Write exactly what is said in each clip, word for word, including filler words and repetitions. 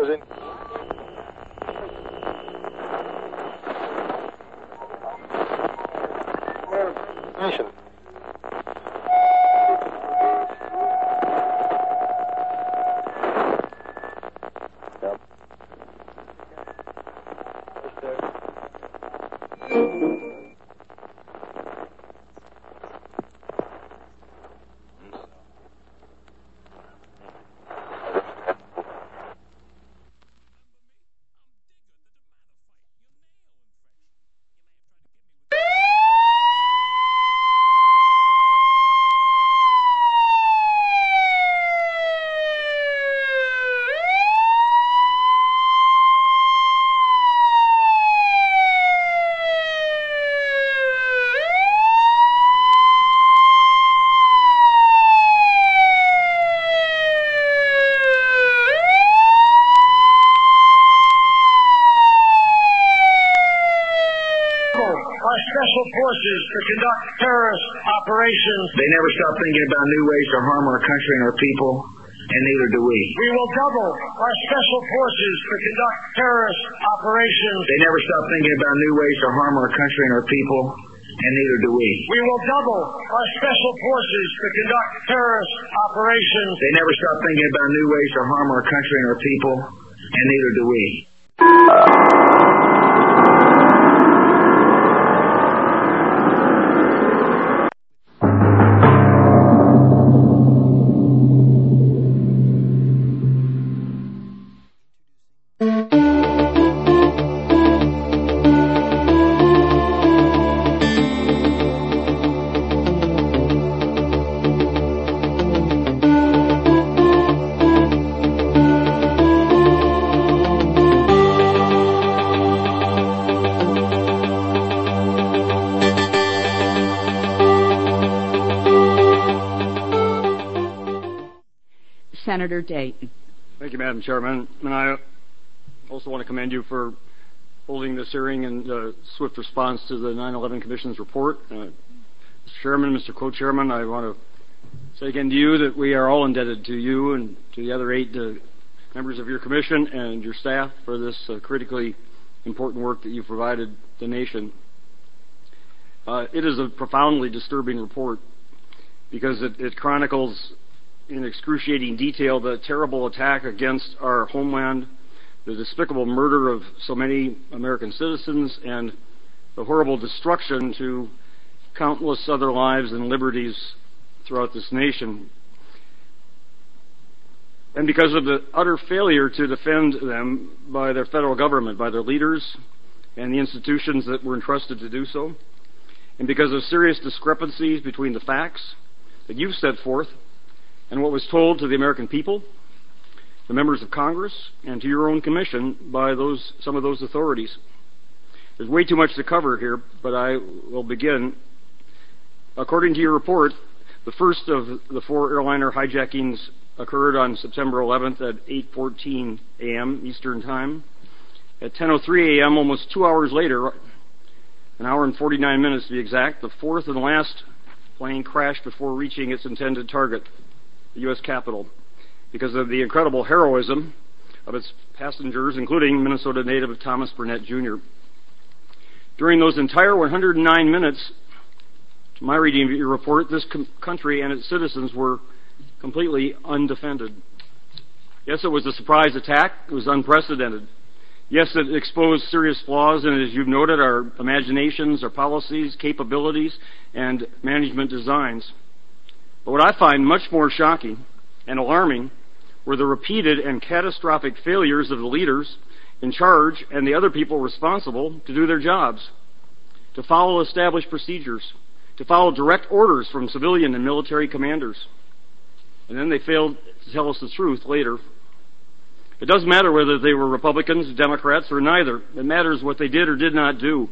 goes in. Nation. Yep. Special forces to conduct terrorist operations. They never stop thinking about new ways to harm our country and our people, and neither do we. We will double our special forces to conduct terrorist operations. They never stop thinking about new ways to harm our country and our people, and neither do we. We will double our special forces to conduct terrorist operations. They never stop thinking about new ways to harm our country and our people, and neither do we. Senator Dayton. Thank you, Madam Chairman. And I also want to commend you for holding this hearing and uh, swift response to the nine eleven Commission's report. Uh, Mister Chairman, Mister Co-Chairman, I want to say again to you that we are all indebted to you and to the other eight uh, members of your Commission and your staff for this uh, critically important work that you've provided the nation. Uh, it is a profoundly disturbing report because it, it chronicles in excruciating detail the terrible attack against our homeland, the despicable murder of so many American citizens, and the horrible destruction to countless other lives and liberties throughout this nation. And because of the utter failure to defend them by their federal government, by their leaders and the institutions that were entrusted to do so, and because of serious discrepancies between the facts that you've set forth and what was told to the American people, the members of Congress, and to your own commission by those some of those authorities. There's way too much to cover here, but I will begin. According to your report, the first of the four airliner hijackings occurred on September eleventh at eight fourteen a m Eastern Time. At ten oh three a m, almost two hours later, an hour and forty-nine minutes to be exact, the fourth and last plane crashed before reaching its intended target, the U S Capitol, because of the incredible heroism of its passengers, including Minnesota native Thomas Burnett Junior During those entire one hundred nine minutes, to my reading of your report, this com- country and its citizens were completely undefended. Yes, it was a surprise attack. It was unprecedented. Yes, it exposed serious flaws in, as you've noted, our imaginations, our policies, capabilities, and management designs. But what I find much more shocking and alarming were the repeated and catastrophic failures of the leaders in charge and the other people responsible to do their jobs, to follow established procedures, to follow direct orders from civilian and military commanders. And then they failed to tell us the truth later. It doesn't matter whether they were Republicans, Democrats, or neither. It matters what they did or did not do.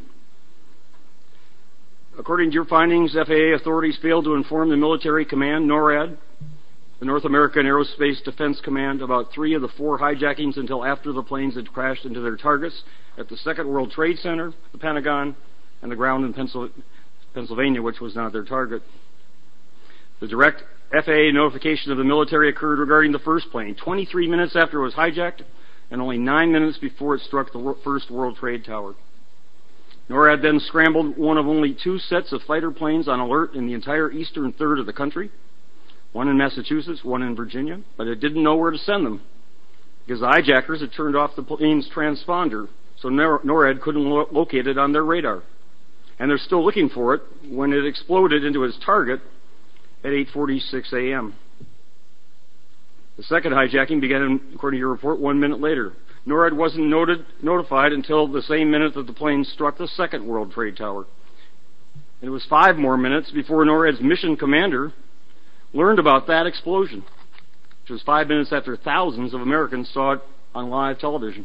According to your findings, F A A authorities failed to inform the military command, NORAD, the North American Aerospace Defense Command, about three of the four hijackings until after the planes had crashed into their targets at the Second World Trade Center, the Pentagon, and the ground in Pennsylvania, which was not their target. The direct F A A notification of the military occurred regarding the first plane. twenty-three minutes after it was hijacked, and only nine minutes before it struck the first World Trade Tower. NORAD then scrambled one of only two sets of fighter planes on alert in the entire eastern third of the country, one in Massachusetts, one in Virginia, but it didn't know where to send them because the hijackers had turned off the plane's transponder, so NORAD couldn't lo- locate it on their radar. And they're still looking for it when it exploded into its target at eight forty-six a.m. The second hijacking began, according to your report, one minute later. NORAD wasn't noted, notified until the same minute that the plane struck the second World Trade Tower. And it was five more minutes before NORAD's mission commander learned about that explosion, which was five minutes after thousands of Americans saw it on live television.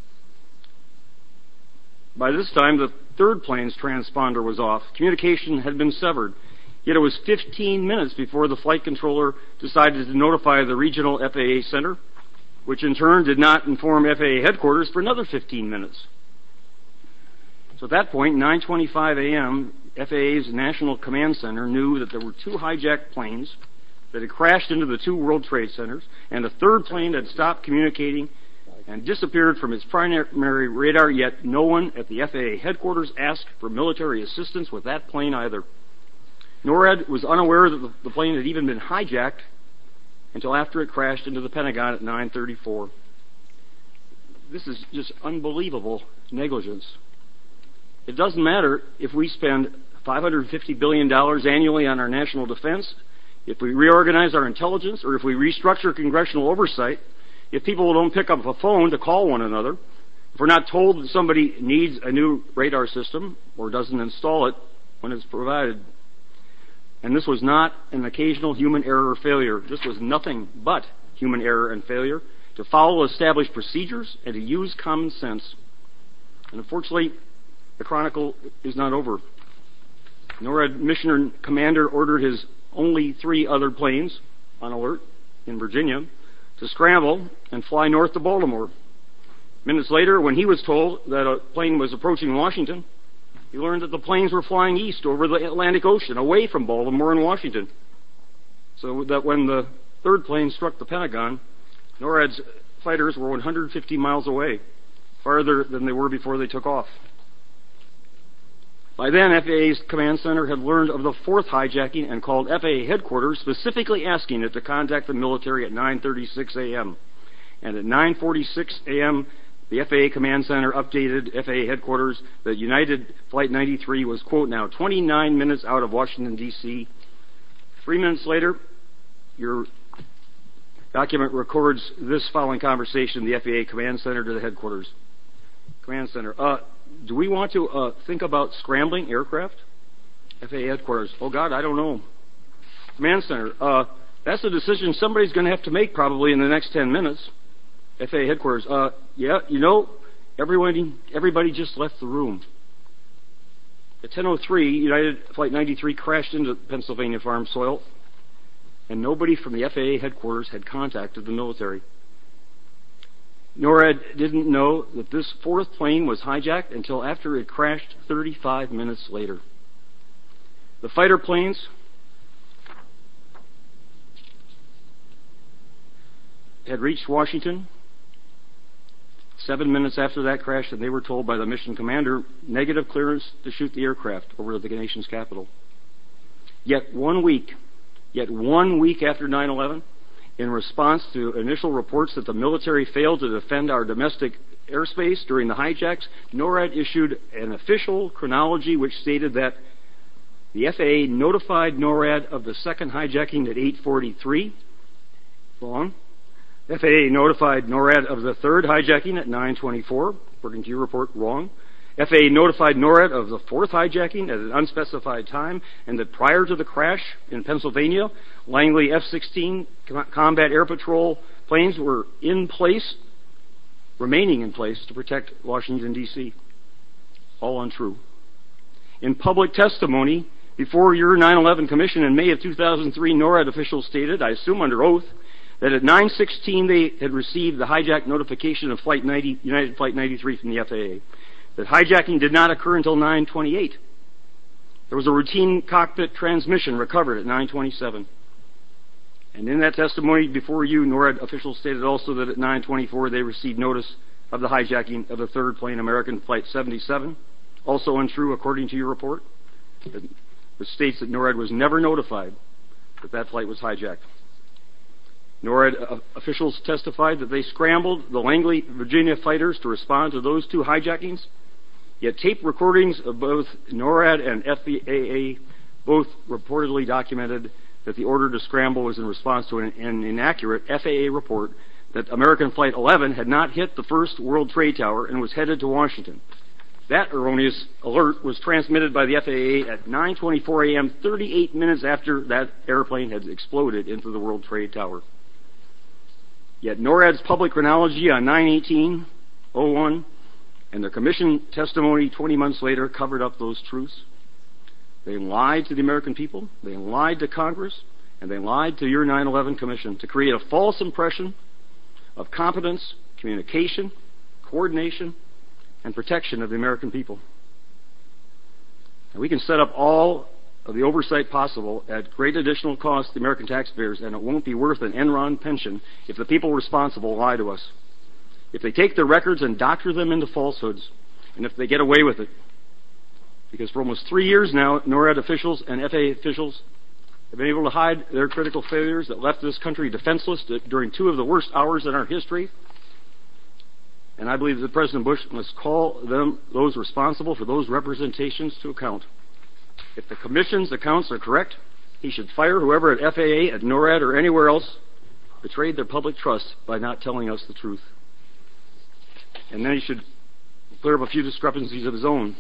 By this time, the third plane's transponder was off. Communication had been severed. Yet it was fifteen minutes before the flight controller decided to notify the regional F A A center, which in turn did not inform F A A headquarters for another fifteen minutes. So at that point, nine twenty-five a.m., F A A's National Command Center knew that there were two hijacked planes that had crashed into the two World Trade Centers, and a third plane had stopped communicating and disappeared from its primary radar, yet no one at the F A A headquarters asked for military assistance with that plane either. NORAD was unaware that the plane had even been hijacked until after it crashed into the Pentagon at nine thirty-four. This is just unbelievable negligence. It doesn't matter if we spend five hundred fifty billion dollars annually on our national defense, if we reorganize our intelligence, or if we restructure congressional oversight, if people don't pick up a phone to call one another, if we're not told that somebody needs a new radar system or doesn't install it when it's provided. And this was not an occasional human error or failure. This was nothing but human error and failure to follow established procedures and to use common sense. And unfortunately, the chronicle is not over. NORAD mission commander ordered his only three other planes on alert in Virginia to scramble and fly north to Baltimore. Minutes later, when he was told that a plane was approaching Washington, he learned that the planes were flying east over the Atlantic Ocean, away from Baltimore and Washington. So that when the third plane struck the Pentagon, NORAD's fighters were one hundred fifty miles away, farther than they were before they took off. By then, F A A's command center had learned of the fourth hijacking and called F A A headquarters, specifically asking it to contact the military at nine thirty-six a.m. And at nine forty-six a.m., the F A A command center updated F A A headquarters that United Flight ninety-three was, quote, now twenty-nine minutes out of Washington, D C Three minutes later, your document records this following conversation, the F A A command center to the headquarters. Command center, uh, do we want to uh, think about scrambling aircraft? F A A headquarters, oh God, I don't know. Command center, uh, that's a decision somebody's going to have to make probably in the next ten minutes. F A A headquarters, uh, yeah, you know, everybody, everybody just left the room. At ten oh three, United Flight ninety-three crashed into Pennsylvania farm soil, and nobody from the F A A headquarters had contacted the military. NORAD didn't know that this fourth plane was hijacked until after it crashed thirty-five minutes later. The fighter planes had reached Washington seven minutes after that crash, and they were told by the mission commander negative clearance to shoot the aircraft over the nation's capital. Yet one week, yet one week after nine eleven, in response to initial reports that the military failed to defend our domestic airspace during the hijacks, NORAD issued an official chronology which stated that the F A A notified NORAD of the second hijacking at eight forty-three. Wrong. F A A notified NORAD of the third hijacking at nine twenty-four, according to your report, wrong. F A A notified NORAD of the fourth hijacking at an unspecified time, and that prior to the crash in Pennsylvania, Langley F sixteen Combat Air Patrol planes were in place, remaining in place to protect Washington, D C All untrue. In public testimony before your nine eleven Commission in May of two thousand three, NORAD officials stated, I assume under oath, that at nine sixteen they had received the hijack notification of Flight ninety, United Flight ninety-three from the F A A. That hijacking did not occur until nine twenty-eight. There was a routine cockpit transmission recovered at nine twenty-seven. And in that testimony before you, NORAD officials stated also that at nine twenty-four they received notice of the hijacking of the third plane, American Flight seventy-seven. Also untrue according to your report, which states that NORAD was never notified that that flight was hijacked. NORAD uh, officials testified that they scrambled the Langley, Virginia fighters to respond to those two hijackings, yet tape recordings of both NORAD and F A A both reportedly documented that the order to scramble was in response to an, an inaccurate F A A report that American Flight eleven had not hit the first World Trade Tower and was headed to Washington. That erroneous alert was transmitted by the F A A at nine twenty-four a.m., thirty-eight minutes after that airplane had exploded into the World Trade Tower. Yet NORAD's public chronology on nine eighteen oh one and their commission testimony twenty months later covered up those truths. They lied to the American people, they lied to Congress, and they lied to your nine eleven Commission to create a false impression of competence, communication, coordination, and protection of the American people. And we can set up all of the oversight possible at great additional cost to the American taxpayers, and it won't be worth an Enron pension if the people responsible lie to us. If they take their records and doctor them into falsehoods, and if they get away with it. Because for almost three years now, NORAD officials and F A A officials have been able to hide their critical failures that left this country defenseless during two of the worst hours in our history. And I believe that President Bush must call them, those responsible for those representations, to account. If the Commission's accounts are correct, he should fire whoever at F A A, at NORAD, or anywhere else betrayed their public trust by not telling us the truth. And then he should clear up a few discrepancies of his own.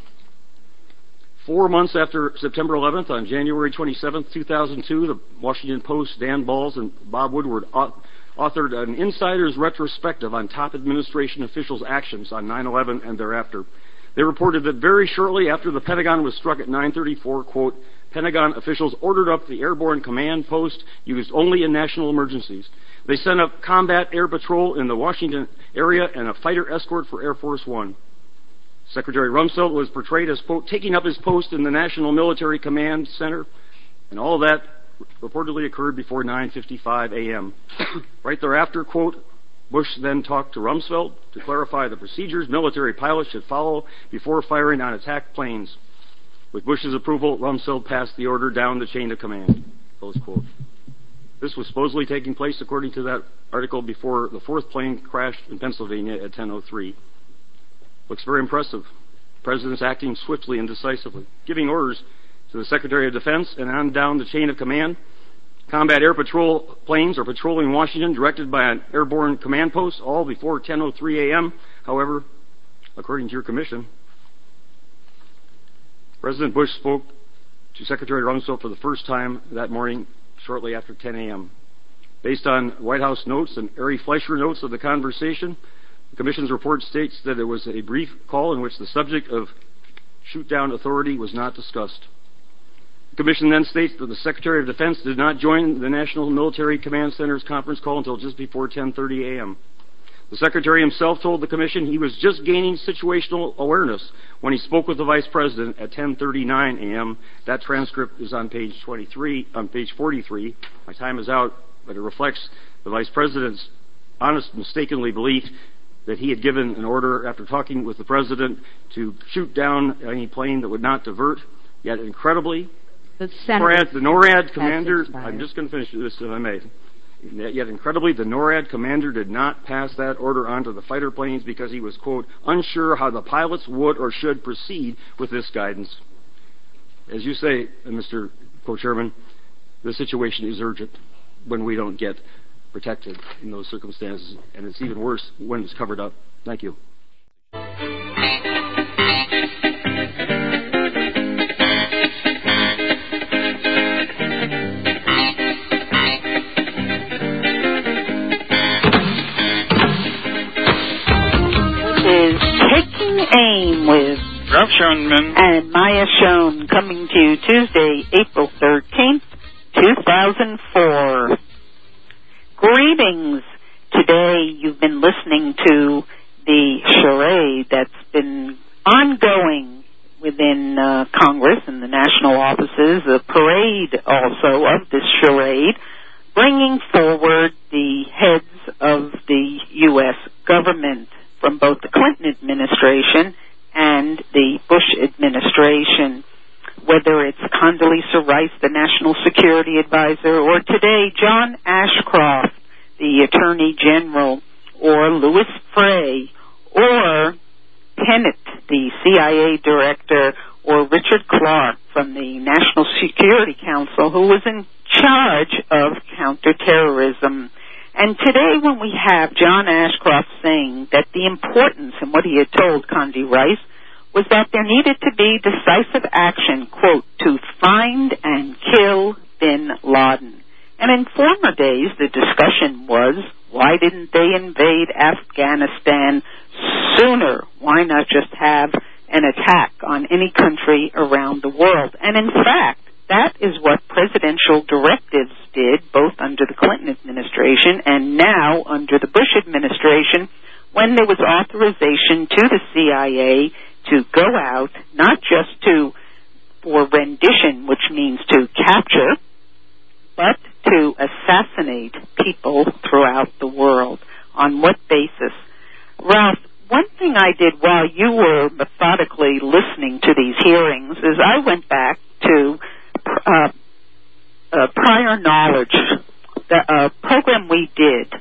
Four months after September eleventh, on January twenty-seventh, two thousand two, the Washington Post, Dan Balls and Bob Woodward authored an insider's retrospective on top administration officials' actions on nine eleven and thereafter. They reported that very shortly after the Pentagon was struck at nine thirty-four, quote, Pentagon officials ordered up the airborne command post used only in national emergencies. They sent up combat air patrol in the Washington area and a fighter escort for Air Force One. Secretary Rumsfeld was portrayed as, quote, taking up his post in the National Military Command Center, and all of that reportedly occurred before nine fifty-five a.m. Right thereafter, quote, Bush then talked to Rumsfeld to clarify the procedures military pilots should follow before firing on attack planes. With Bush's approval, Rumsfeld passed the order down the chain of command, close quote. This was supposedly taking place, according to that article, before the fourth plane crashed in Pennsylvania at ten oh three. Looks very impressive. President's acting swiftly and decisively, giving orders to the Secretary of Defense and on down the chain of command. Combat air patrol planes are patrolling Washington, directed by an airborne command post, all before ten oh three a.m. However, according to your commission, President Bush spoke to Secretary Rumsfeld for the first time that morning, shortly after ten a.m. Based on White House notes and Ari Fleischer notes of the conversation, the Commission's report states that it was a brief call in which the subject of shoot-down authority was not discussed. The Commission then states that the Secretary of Defense did not join the National Military Command Center's conference call until just before ten thirty a.m. The Secretary himself told the Commission he was just gaining situational awareness when he spoke with the Vice President at ten thirty-nine a.m. That transcript is on page twenty-three, on page forty-three. My time is out, but it reflects the Vice President's honest, mistakenly belief that he had given an order after talking with the President to shoot down any plane that would not divert. Yet, incredibly, the, NORAD, the NORAD commander, I'm just going to finish this if I may. Yet, incredibly, the NORAD commander did not pass that order on to the fighter planes because he was, quote, unsure how the pilots would or should proceed with this guidance. As you say, Mister Co-Chairman, the situation is urgent when we don't get protected in those circumstances, and it's even worse when it's covered up. Thank you. Is Taking Aim with Ralph Schoenman and Maya Schoen, coming to you Tuesday, April thirteenth, two thousand four. Greetings. Today you've been listening to the charade that's been ongoing within uh, Congress and the national offices, a parade also of this charade, bringing bringing forward the heads of the U S government from both the Clinton administration and the Bush administration, whether it's Condoleezza Rice, the National Security Advisor, or today John Ashcroft, the Attorney General, or Louis Frey, or Tenet, the C I A Director, or Richard Clark from the National Security Council, who was in charge of counterterrorism. And today when we have John Ashcroft saying that the importance, and what he had told Condi Rice, was that there needed to be decisive action, quote, to find and kill bin Laden. And in former days, the discussion was, why didn't they invade Afghanistan sooner? Why not just have an attack on any country around the world? And in fact, that is what presidential directives did, both under the Clinton administration and now under the Bush administration, when there was authorization to the C I A to go out, not just to for rendition, which means to capture, but to assassinate people throughout the world. On what basis? Ralph, one thing I did while you were methodically listening to these hearings is I went back to uh, uh, prior knowledge, the uh, program we did,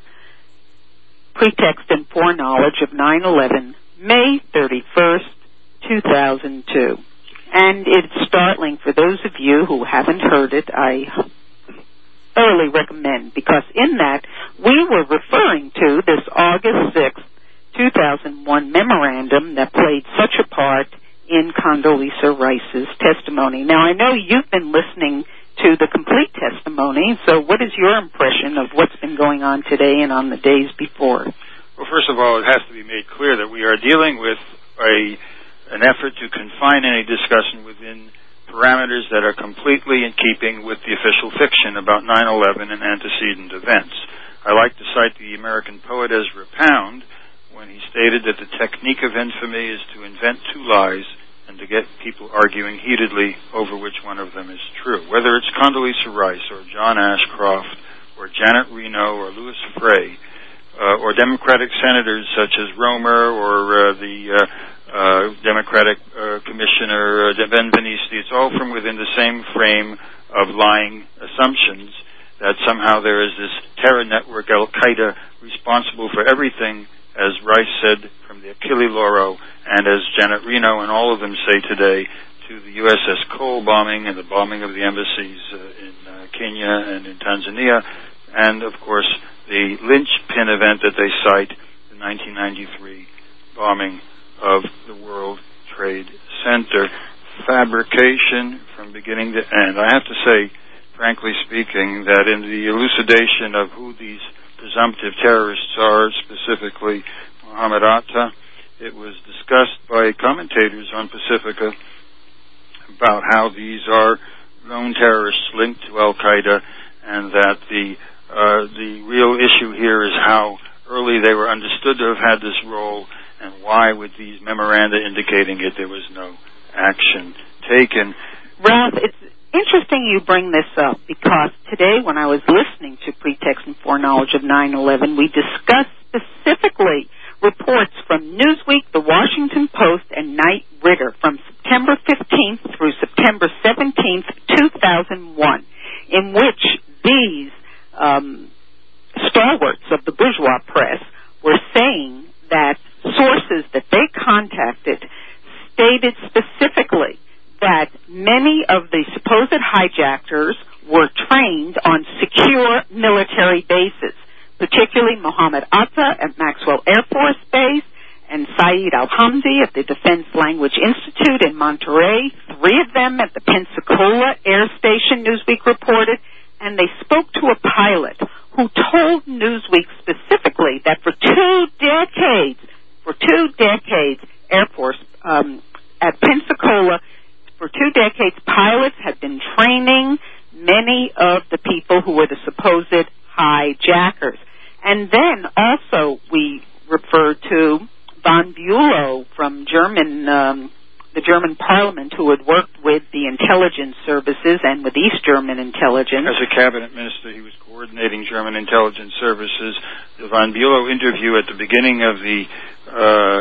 Pretext and Foreknowledge of nine eleven, May thirty-first, two thousand two. And it's startling for those of you who haven't heard it. I thoroughly recommend, because in that we were referring to this August sixth, two thousand one memorandum that played such a part in Condoleezza Rice's testimony. Now, I know you've been listening to the complete testimony, so what is your impression of what's been going on today and on the days before? Well, first of all, it has to be made clear that we are dealing with a an effort to confine any discussion within parameters that are completely in keeping with the official fiction about nine eleven and antecedent events. I like to cite the American poet Ezra Pound when he stated that the technique of infamy is to invent two lies and to get people arguing heatedly over which one of them is true. Whether it's Condoleezza Rice or John Ashcroft or Janet Reno or Louis Frey uh, or Democratic senators such as Romer or uh, the uh, uh, Democratic uh, Commissioner uh, Ben Venisti, it's all from within the same frame of lying assumptions that somehow there is this terror network, Al-Qaeda, responsible for everything, as Rice said, from the Achille Lauro, and as Janet Reno and all of them say today, to the U S S Cole bombing and the bombing of the embassies uh, in uh, Kenya and in Tanzania, and, of course, the linchpin event that they cite, the nineteen ninety-three bombing of the World Trade Center. Fabrication from beginning to end. I have to say, frankly speaking, that in the elucidation of who these presumptive terrorists are, specifically Mohammed Atta, it was discussed by commentators on Pacifica about how these are known terrorists linked to Al-Qaeda, and that the uh, the real issue here is how early they were understood to have had this role, and why, with these memoranda indicating it, there was no action taken. Ralph, it's interesting you bring this up, because today when I was listening to Pretext and Foreknowledge of nine eleven, we discussed specifically reports from Newsweek, The Washington Post, and Knight Ridder from September fifteenth through September seventeenth, two thousand one, in which these um, stalwarts of the bourgeois press were saying that sources that they contacted stated specifically that many of the supposed hijackers were trained on secure military bases, particularly Mohammed Atta at Maxwell Air Force Base and Saeed Al-Hamdi at the Defense Language Institute in Monterey, three of them at the Pensacola Air Station, Newsweek reported, and they spoke to a pilot who told Newsweek specifically that for two decades, for two decades, Air Force um, at Pensacola, for two decades, pilots had been training many of the people who were the supposed hijackers. And then also we refer to von Bülow from German, um, the German Parliament, who had worked with the the intelligence services and with East German intelligence. As a cabinet minister, he was coordinating German intelligence services. The von Bülow interview at the beginning of the uh,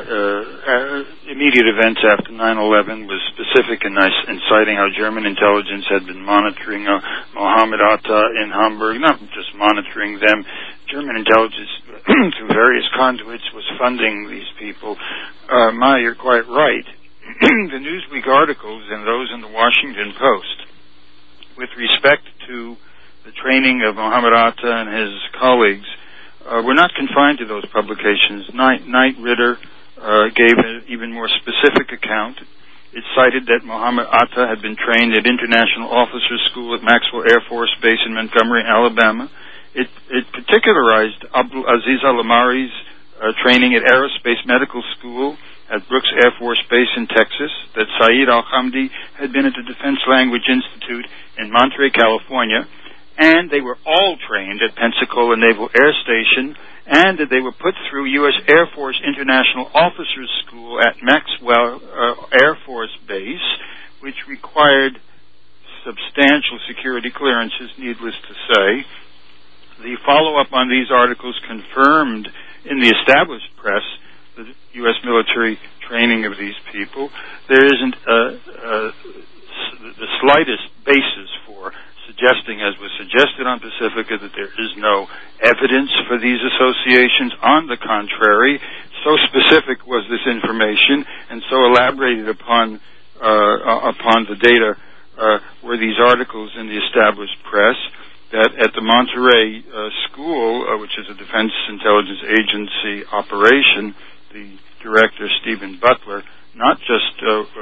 uh, immediate events after nine eleven was specific in, in citing how German intelligence had been monitoring uh, Mohammed Atta in Hamburg, not just monitoring them. German intelligence, through various conduits, was funding these people. Uh, Ma, you're quite right. The Newsweek articles and those in the Washington Post, with respect to the training of Mohammed Atta and his colleagues, uh, were not confined to those publications. Knight, Knight Ritter uh, gave an even more specific account. It cited that Mohammed Atta had been trained at International Officers School at Maxwell Air Force Base in Montgomery, Alabama. It, it particularized Abdul Aziz Al-Amari's uh, training at Aerospace Medical School at Brooks Air Force Base in Texas, that Saeed Al-Hamdi had been at the Defense Language Institute in Monterey, California, and they were all trained at Pensacola Naval Air Station, and that they were put through U S Air Force International Officers School at Maxwell uh, Air Force Base, which required substantial security clearances, needless to say. The follow-up on these articles confirmed in the established press the U S military training of these people. There isn't uh, uh, the slightest basis for suggesting, as was suggested on Pacifica, that there is no evidence for these associations. On the contrary, so specific was this information and so elaborated upon uh, upon the data uh, were these articles in the established press that at the Monterey uh, School, uh, which is a Defense Intelligence Agency operation, the director, Stephen Butler, not just uh, uh,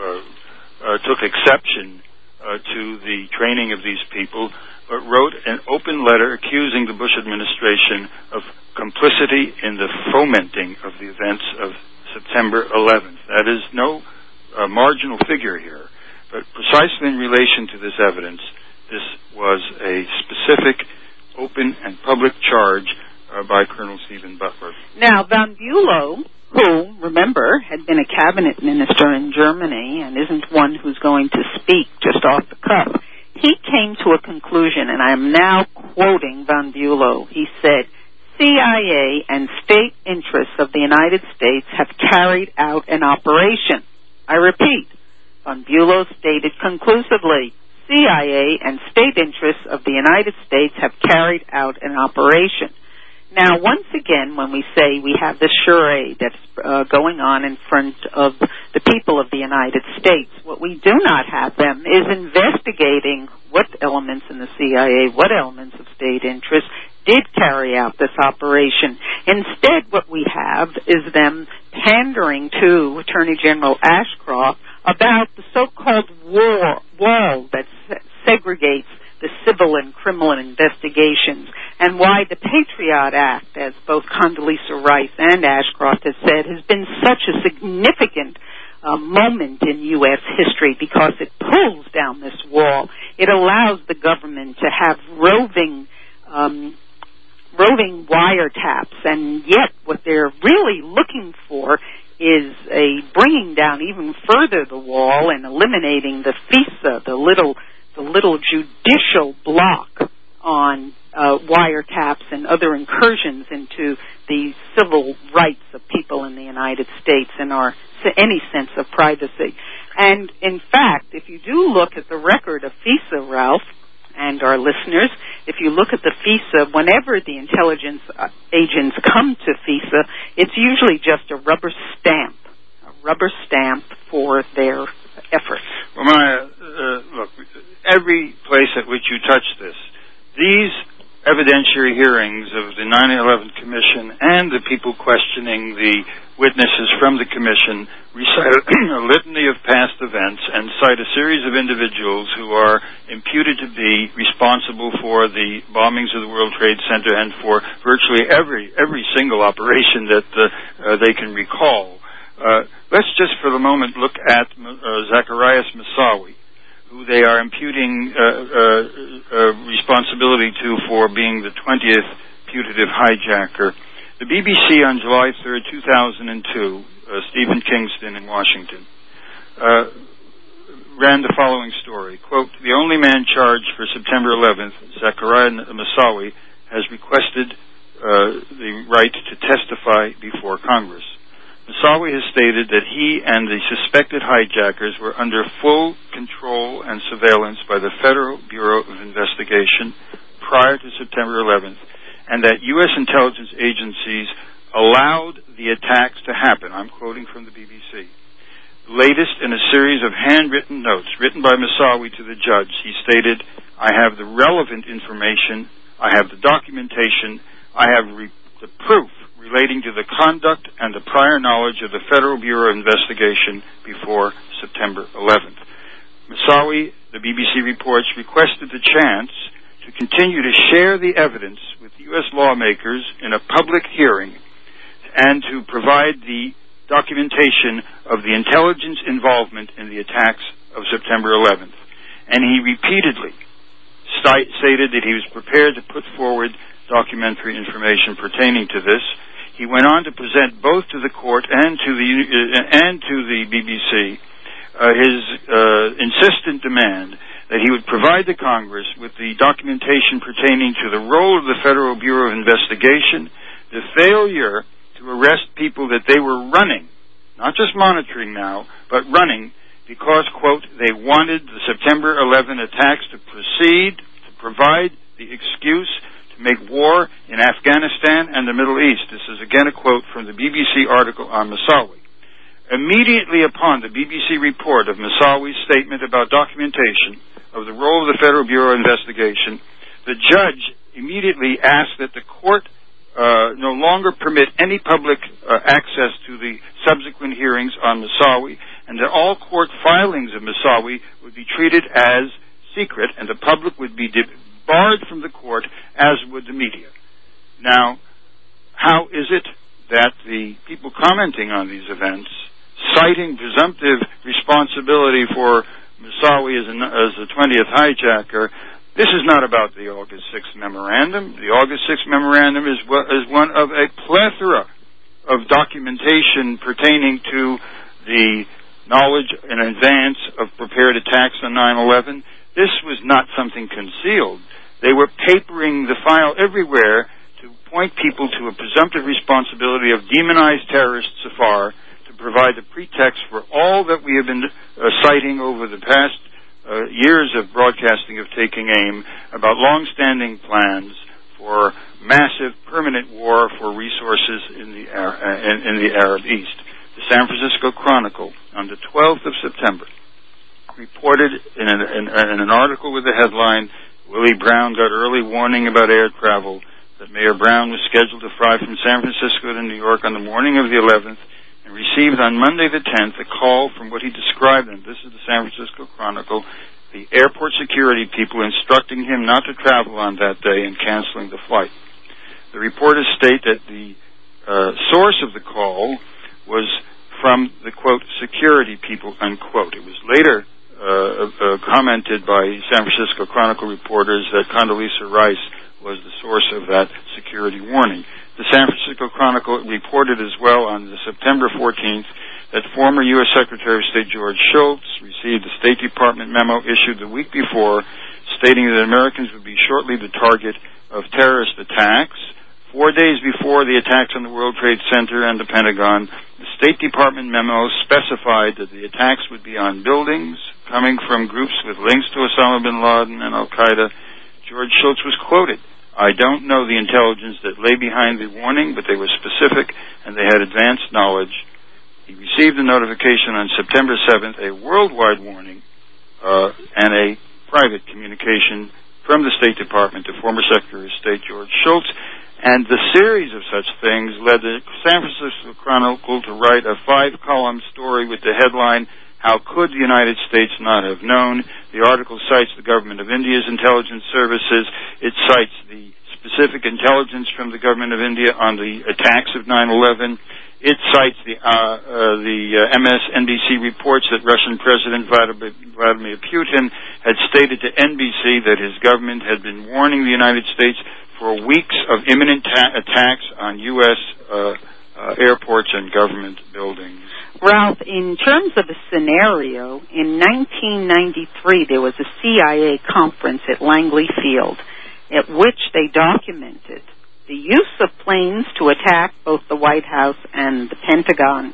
uh, took exception uh, to the training of these people, but wrote an open letter accusing the Bush administration of complicity in the fomenting of the events of September eleventh. That is no uh, marginal figure here, but precisely in relation to this evidence, this was a specific, open, and public charge uh, by Colonel Stephen Butler. Now, von Bülow, who, remember, had been a cabinet minister in Germany and isn't one who's going to speak just off the cuff, he came to a conclusion, and I'm now quoting von Bülow. He said, C I A and state interests of the United States have carried out an operation. I repeat, von Bülow stated conclusively, C I A and state interests of the United States have carried out an operation. Now, once again, when we say we have this charade that's uh, going on in front of the people of the United States, what we do not have them is investigating what elements in the C I A, what elements of state interest did carry out this operation. Instead, what we have is them pandering to Attorney General Ashcroft about the so-called war, wall that se- segregates the civil and criminal investigations, and why the Patriot Act, as both Condoleezza Rice and Ashcroft have said, has been such a significant uh, moment in U S history because it pulls down this wall. It allows the government to have roving um, roving wiretaps, and yet what they're really looking for is a bringing down even further the wall and eliminating the FISA, the little the little judicial block on uh, wiretaps and other incursions into the civil rights of people in the United States and our any sense of privacy. And in fact, if you do look at the record of FISA, Ralph, and our listeners, if you look at the FISA, whenever the intelligence uh, agents come to FISA, it's usually just a rubber stamp, a rubber stamp for their efforts. Well, Maya, uh, look, every place at which you touch this, these evidentiary hearings of the nine eleven Commission and the people questioning the witnesses from the Commission recite a litany of past events and cite a series of individuals who are imputed to be responsible for the bombings of the World Trade Center and for virtually every every single operation that uh, uh, they can recall. Uh, let's just for the moment look at uh, Zacarias Moussaoui, who they are imputing uh, uh, uh, responsibility to for being the twentieth putative hijacker. The B B C on July third, two thousand two, uh, Stephen Kingston in Washington, uh, ran the following story. Quote, the only man charged for September eleventh, Zachariah Moussaoui, has requested uh, the right to testify before Congress. Moussaoui has stated that he and the suspected hijackers were under full control and surveillance by the Federal Bureau of Investigation prior to September eleventh, and that U S intelligence agencies allowed the attacks to happen. I'm quoting from the B B C. Latest in a series of handwritten notes written by Moussaoui to the judge, he stated, I have the relevant information, I have the documentation, I have re- the proof relating to the conduct and the prior knowledge of the Federal Bureau of Investigation before September eleventh. Moussaoui, the B B C reports, requested the chance to continue to share the evidence with U S lawmakers in a public hearing and to provide the documentation of the intelligence involvement in the attacks of September eleventh. And he repeatedly st- stated that he was prepared to put forward documentary information pertaining to this. He went on to present both to the court and to the uh, and to the B B C uh, his uh, insistent demand that he would provide the Congress with the documentation pertaining to the role of the Federal Bureau of Investigation, the failure to arrest people that they were running, not just monitoring now, but running because, quote, they wanted the September eleventh attacks to proceed, to provide the excuse to make war in Afghanistan and the Middle East. This is again a quote from the B B C article on Moussaoui. Immediately upon the B B C report of Moussaoui's statement about documentation of the role of the Federal Bureau of Investigation, the judge immediately asked that the court Uh, no longer permit any public uh, access to the subsequent hearings on Moussaoui, and that all court filings of Moussaoui would be treated as secret, and the public would be barred from the court, as would the media. Now, how is it that the people commenting on these events, citing presumptive responsibility for Moussaoui as, an, as the twentieth hijacker, this is not about the August sixth memorandum. The August sixth memorandum is, is one of a plethora of documentation pertaining to the knowledge in advance of prepared attacks on nine eleven. This was not something concealed. They were papering the file everywhere to point people to a presumptive responsibility of demonized terrorists so far, to provide the pretext for all that we have been uh, citing over the past Uh, years of broadcasting of Taking Aim about long-standing plans for massive permanent war for resources in the, uh, in, in the Arab East. The San Francisco Chronicle on the twelfth of September reported in an, in, in an article with the headline, Willie Brown got early warning about air travel, that Mayor Brown was scheduled to fly from San Francisco to New York on the morning of the eleventh, and received on Monday the tenth a call from what he described, and this is the San Francisco Chronicle, the airport security people instructing him not to travel on that day and canceling the flight. The reporters state that the uh, source of the call was from the, quote, security people, unquote. It was later uh, uh, commented by San Francisco Chronicle reporters that Condoleezza Rice was the source of that security warning. The San Francisco Chronicle reported as well on the September fourteenth that former U S Secretary of State George Shultz received a State Department memo issued the week before stating that Americans would be shortly the target of terrorist attacks. Four days before the attacks on the World Trade Center and the Pentagon, the State Department memo specified that the attacks would be on buildings coming from groups with links to Osama bin Laden and Al-Qaeda. George Shultz was quoted, I don't know the intelligence that lay behind the warning, but they were specific and they had advanced knowledge. He received a notification on September seventh, a worldwide warning, uh, and a private communication from the State Department to former Secretary of State George Shultz. And the series of such things led the San Francisco Chronicle to write a five-column story with the headline, How Could the United States Not Have Known? The article cites the government of India's intelligence services. It cites the specific intelligence from the government of India on the attacks of nine eleven. It cites the, uh, uh, the uh, M S N B C reports that Russian President Vladimir Putin had stated to N B C that his government had been warning the United States for weeks of imminent ta- attacks on U S uh, uh, airports and government buildings. Ralph, in terms of a scenario, in nineteen ninety-three there was a C I A conference at Langley Field at which they documented the use of planes to attack both the White House and the Pentagon.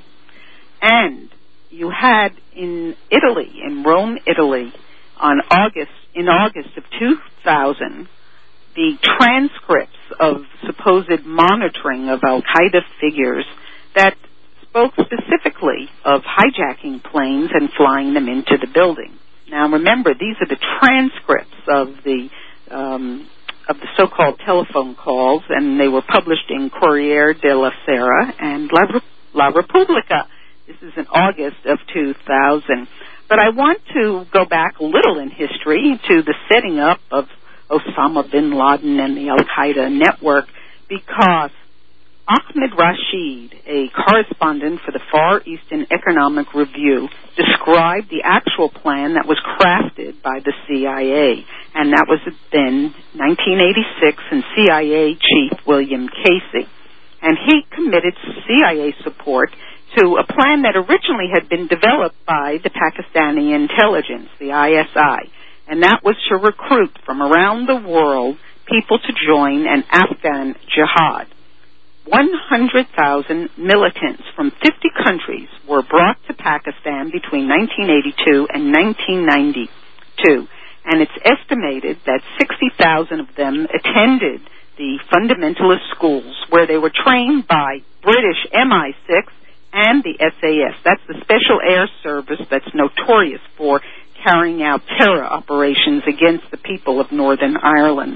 And you had in Italy, in Rome, Italy, on August, in August of two thousand, the transcripts of supposed monitoring of Al-Qaeda figures that spoke specifically of hijacking planes and flying them into the building. Now remember, these are the transcripts of the um, of the so-called telephone calls, and they were published in Corriere della Sera and La, La Repubblica. This is in August of two thousand. But I want to go back a little in history to the setting up of Osama bin Laden and the Al-Qaeda network, because Ahmed Rashid, a correspondent for the Far Eastern Economic Review, described the actual plan that was crafted by the C I A, and that was then nineteen eighty-six, and C I A chief William Casey. And he committed C I A support to a plan that originally had been developed by the Pakistani intelligence, the I S I, and that was to recruit from around the world people to join an Afghan jihad. one hundred thousand militants from fifty countries were brought to Pakistan between nineteen eighty-two and nineteen ninety-two, and it's estimated that sixty thousand of them attended the fundamentalist schools where they were trained by British M I six and the S A S. That's the Special Air Service that's notorious for carrying out terror operations against the people of Northern Ireland.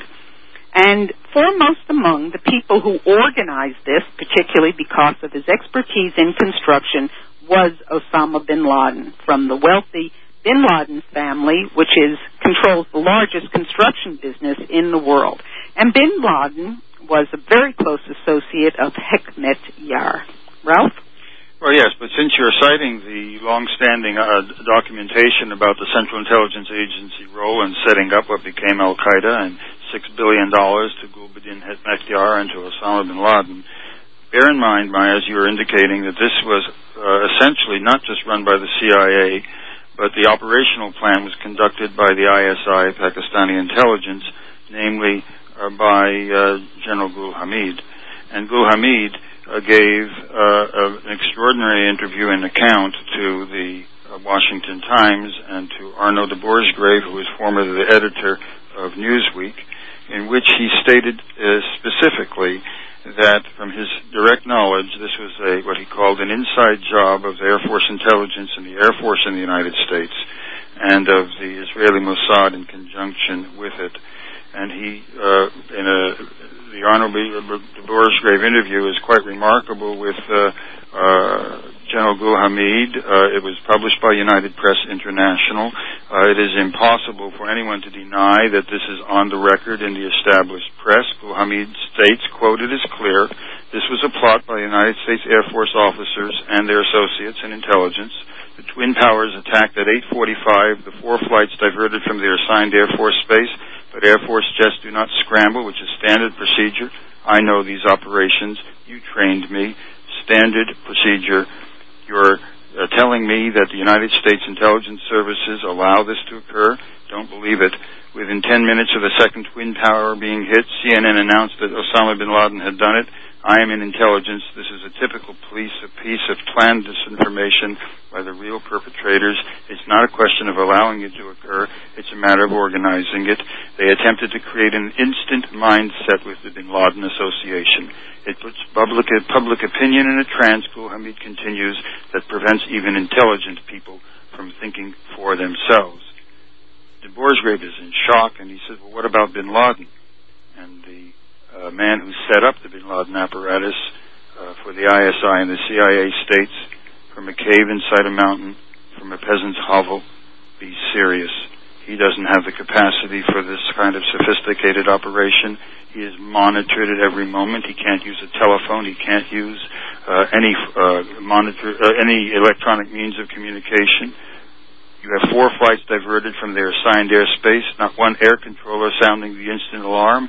And foremost among the people who organized this, particularly because of his expertise in construction, was Osama bin Laden, from the wealthy bin Laden family, which is controls the largest construction business in the world. And bin Laden was a very close associate of Hekmet Yar. Ralph? Well, yes, but since you're citing the long-standing uh, documentation about the Central Intelligence Agency role in setting up what became Al-Qaeda and six billion dollars to Gulbuddin Hekmatyar and to Osama bin Laden, bear in mind, Maya, as you were indicating, that this was uh, essentially not just run by the C I A, but the operational plan was conducted by the I S I, Pakistani intelligence, namely uh, by uh, General Gul Hamid. And Gul Hamid uh, gave uh, an extraordinary interview and account to the uh, Washington Times and to Arnaud de Boisgrave, who was formerly the editor of Newsweek, in which he stated uh, specifically that from his direct knowledge, this was a what he called an inside job of the Air Force intelligence and the Air Force in the United States and of the Israeli Mossad in conjunction with it. And he, uh, in a, the Arnold de Boisgrave interview is quite remarkable with uh, uh, General Gul Hamid. Uh, it was published by United Press International. Uh, it is impossible for anyone to deny that this is on the record in the established press. Gul Hamid states, quote, "It is clear this was a plot by United States Air Force officers and their associates in intelligence. The Twin Towers attacked at eight forty-five, the four flights diverted from their assigned Air Force space, but Air Force jets do not scramble, which is standard procedure. I know these operations. You trained me. Standard procedure. You're uh, telling me that the United States intelligence services allow this to occur? Don't believe it. Within ten minutes of the second Twin Tower being hit, C N N announced that Osama bin Laden had done it. I am in intelligence. This is a typical piece, a piece of planned disinformation by the real perpetrators. It's not a question of allowing it to occur. It's a matter of organizing it. They attempted to create an instant mindset with the Bin Laden Association. It puts public, public opinion in a trance, Gul Hamid continues, that prevents even intelligent people from thinking for themselves. De Boisgrave is in shock, and he says, well, what about Bin Laden? And the uh, man who set up the Bin Laden apparatus uh, for the I S I and the C I A states, from a cave inside a mountain, from a peasant's hovel, be serious. He doesn't have the capacity for this kind of sophisticated operation. He is monitored at every moment. He can't use a telephone. He can't use uh, any uh, monitor, uh, any electronic means of communication. You have four flights diverted from their assigned airspace, not one air controller sounding the instant alarm.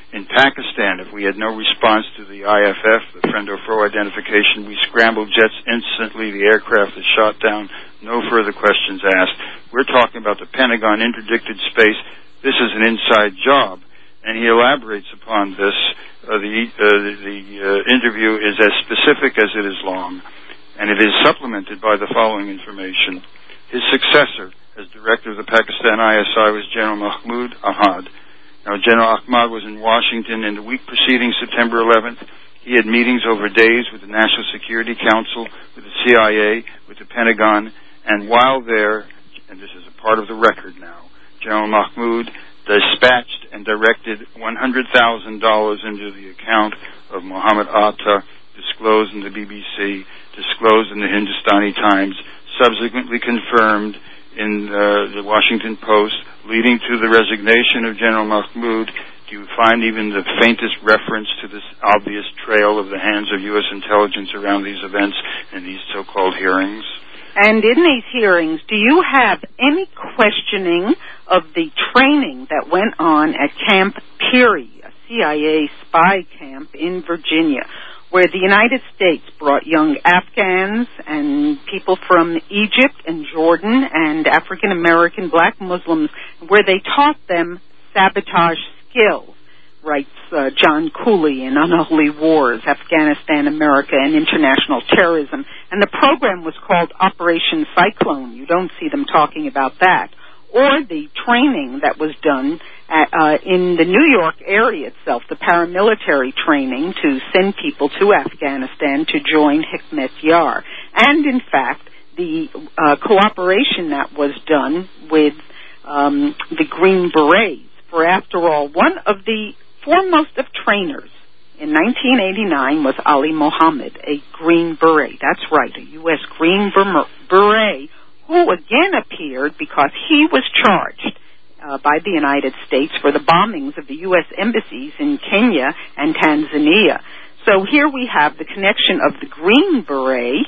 In Pakistan, if we had no response to the I F F, the friend or foe identification, we scrambled jets instantly. The aircraft is shot down. No further questions asked. We're talking about the Pentagon interdicted space. This is an inside job. And he elaborates upon this. Uh, the uh, the, the uh, interview is as specific as it is long. And it is supplemented by the following information. His successor as director of the Pakistan I S I was General Mahmoud Ahmad. Now, General Ahmad was in Washington in the week preceding September eleventh. He had meetings over days with the National Security Council, with the C I A, with the Pentagon, and while there, and this is a part of the record now, General Mahmoud dispatched and directed one hundred thousand dollars into the account of Muhammad Atta, disclosed in the B B C, disclosed in the Hindustani Times, subsequently confirmed in uh, the Washington Post, leading to the resignation of General Mahmoud. Do you find even the faintest reference to this obvious trail of the hands of U S intelligence around these events and these so-called hearings? And in these hearings, do you have any questioning of the training that went on at Camp Peary, a C I A spy camp in Virginia, where the United States brought young Afghans and people from Egypt and Jordan and African-American black Muslims, where they taught them sabotage skills, writes uh, John Cooley in Unholy Wars, Afghanistan, America, and International Terrorism. And the program was called Operation Cyclone. You don't see them talking about that. Or the training that was done at, uh, in the New York area itself, the paramilitary training to send people to Afghanistan to join Hikmet Yar. And, in fact, the uh, cooperation that was done with um, the Green Berets. For, after all, one of the foremost of trainers in nineteen eighty-nine was Ali Mohammed, a Green Beret. That's right, a U S Green Beret, who again appeared because he was charged uh, by the United States for the bombings of the U S embassies in Kenya and Tanzania. So here we have the connection of the Green Beret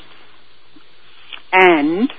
and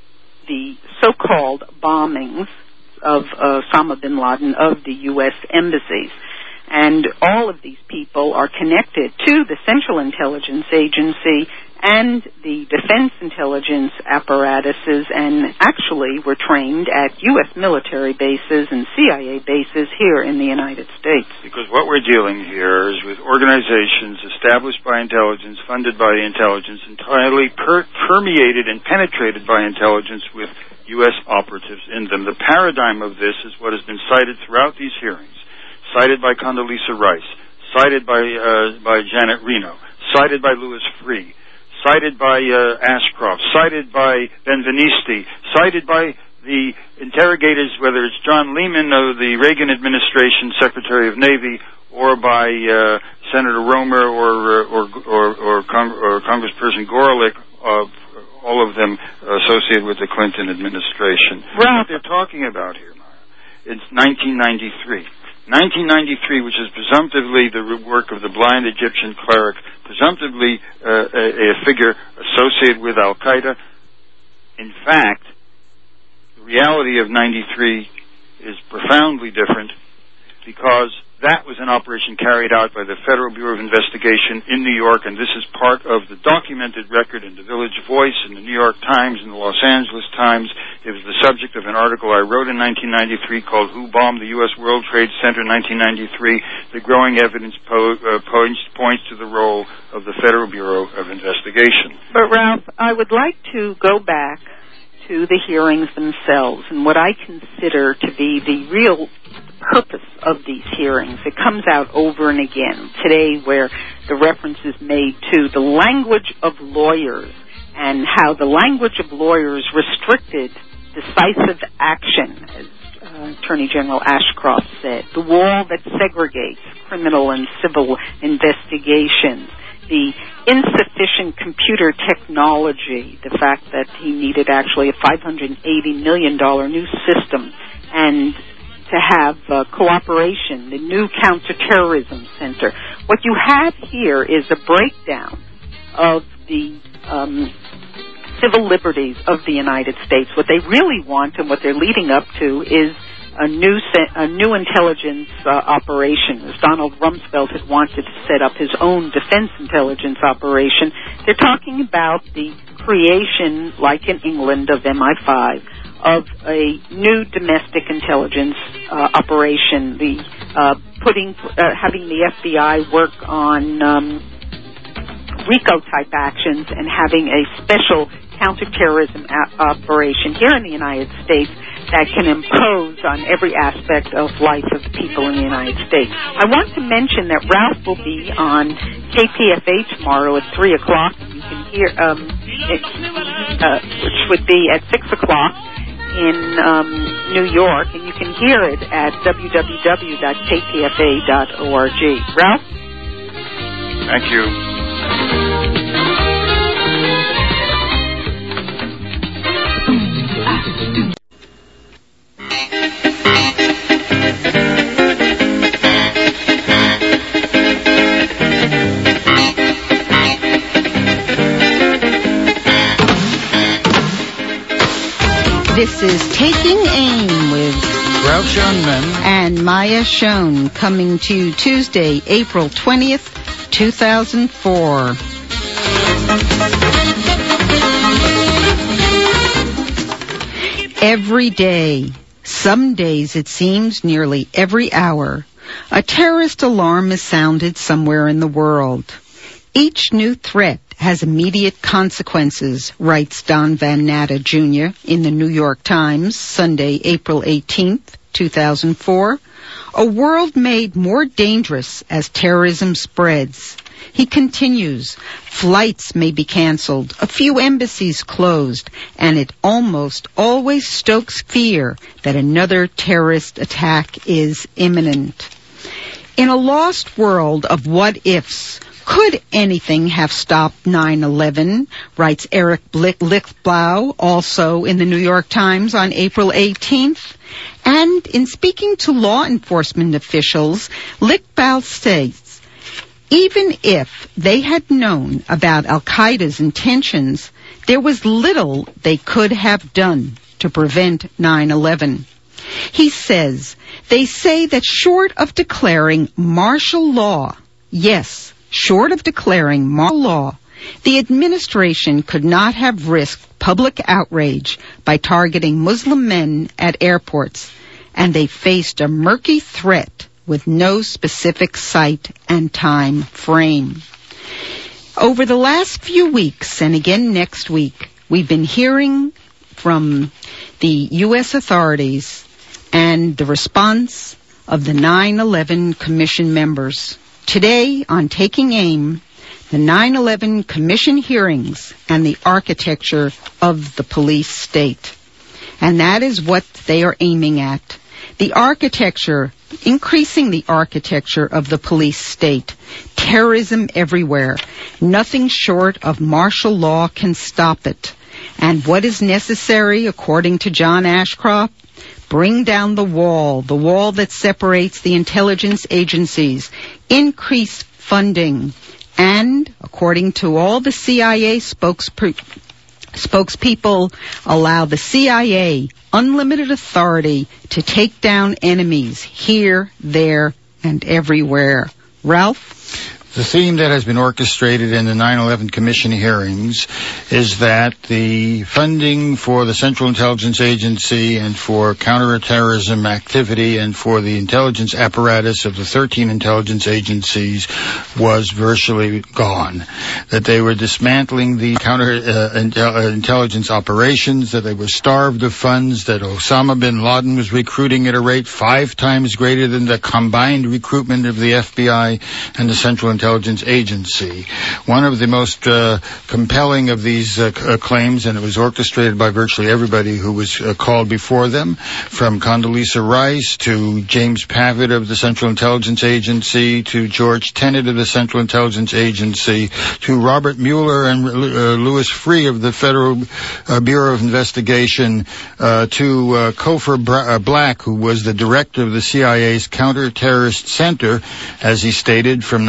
the so-called bombings of uh, Osama bin Laden of the U S embassies. And all of these people are connected to the Central Intelligence Agency and the defense intelligence apparatuses, and actually were trained at U S military bases and C I A bases here in the United States. Because what we're dealing here is with organizations established by intelligence, funded by the intelligence, entirely per- permeated and penetrated by intelligence with U S operatives in them. The paradigm of this is what has been cited throughout these hearings, cited by Condoleezza Rice, cited by uh, by Janet Reno, cited by Louis Freeh, cited by uh, Ashcroft, cited by Benvenisti, cited by the interrogators, whether it's John Lehman of the Reagan administration, Secretary of Navy, or by uh, Senator Romer or or or, or, Cong- or Congressperson Gorelick, uh, all of them associated with the Clinton administration. Right. What they're talking about here, Mara, it's nineteen ninety-three. nineteen ninety-three, which is presumptively the work of the blind Egyptian cleric, presumptively uh, a, a figure associated with Al-Qaeda. In fact, the reality of ninety-three is profoundly different, because that was an operation carried out by the Federal Bureau of Investigation in New York, and this is part of the documented record in the Village Voice, in the New York Times, in the Los Angeles Times. It was the subject of an article I wrote in nineteen ninety-three called Who Bombed the U S World Trade Center nineteen ninety-three. The growing evidence po- uh, points, points to the role of the Federal Bureau of Investigation. But, Ralph, I would like to go back to the hearings themselves and what I consider to be the real purpose of these hearings. It comes out over and again today, where the reference is made to the language of lawyers and how the language of lawyers restricted decisive action, as uh, Attorney General Ashcroft said, the wall that segregates criminal and civil investigations, the insufficient computer technology, the fact that he needed actually a five hundred eighty million dollars new system, and to have uh, cooperation, the new counterterrorism center. What you have here is a breakdown of the um, civil liberties of the United States. What they really want and what they're leading up to is a new se- a new intelligence uh, operation, as Donald Rumsfeld had wanted to set up his own defense intelligence operation. They're talking about the creation, like in England, of M I five, of a new domestic intelligence uh, operation, the uh, putting uh, having the F B I work on um, RICO-type actions and having a special counterterrorism a- operation here in the United States that can impose on every aspect of life of the people in the United States. I want to mention that Ralph will be on K P F A tomorrow at three o'clock. You can hear, um, it, uh, which would be at six o'clock in um, New York, and you can hear it at w w w dot k p f a dot org. Ralph? Thank you. This is Taking Aim with Ralph Schoenman and Maya Schoen, coming to you Tuesday, April twentieth, two thousand four. Every day, some days it seems nearly every hour, a terrorist alarm is sounded somewhere in the world. Each new threat has immediate consequences, writes Don Van Natta, Junior in the New York Times, Sunday, April eighteenth, two thousand four. A world made more dangerous as terrorism spreads. He continues, flights may be canceled, a few embassies closed, and it almost always stokes fear that another terrorist attack is imminent. In a lost world of what-ifs, could anything have stopped nine eleven, writes Eric Lichtblau, also in the New York Times on April eighteenth. And in speaking to law enforcement officials, Lichtblau states, even if they had known about Al-Qaeda's intentions, there was little they could have done to prevent nine eleven. He says, they say that short of declaring martial law, yes, short of declaring martial law, the administration could not have risked public outrage by targeting Muslim men at airports, and they faced a murky threat with no specific site and time frame. Over the last few weeks, and again next week, we've been hearing from the U S authorities and the response of the nine eleven Commission members. Today, on Taking Aim, the nine eleven Commission hearings and the architecture of the police state. And that is what they are aiming at. The architecture, increasing the architecture of the police state. Terrorism everywhere. Nothing short of martial law can stop it. And what is necessary, according to John Ashcroft? Bring down the wall, the wall that separates the intelligence agencies, increase funding, and, according to all the C I A spokespe- spokespeople, allow the C I A unlimited authority to take down enemies here, there, and everywhere. Ralph? The theme that has been orchestrated in the nine eleven Commission hearings is that the funding for the Central Intelligence Agency and for counterterrorism activity and for the intelligence apparatus of the thirteen intelligence agencies was virtually gone. That they were dismantling the counterintelligence uh, operations, that they were starved of funds, that Osama bin Laden was recruiting at a rate five times greater than the combined recruitment of the F B I and the Central Intelligence Intelligence Agency. One of the most uh, compelling of these uh, c- uh, claims, and it was orchestrated by virtually everybody who was uh, called before them, from Condoleezza Rice to James Pavitt of the Central Intelligence Agency to George Tenet of the Central Intelligence Agency to Robert Mueller and uh, Louis Freeh of the Federal uh, Bureau of Investigation uh, to uh, Cofer Bra- uh, Black, who was the director of the C I A's Counter-Terrorist Center, as he stated, from nineteen ninety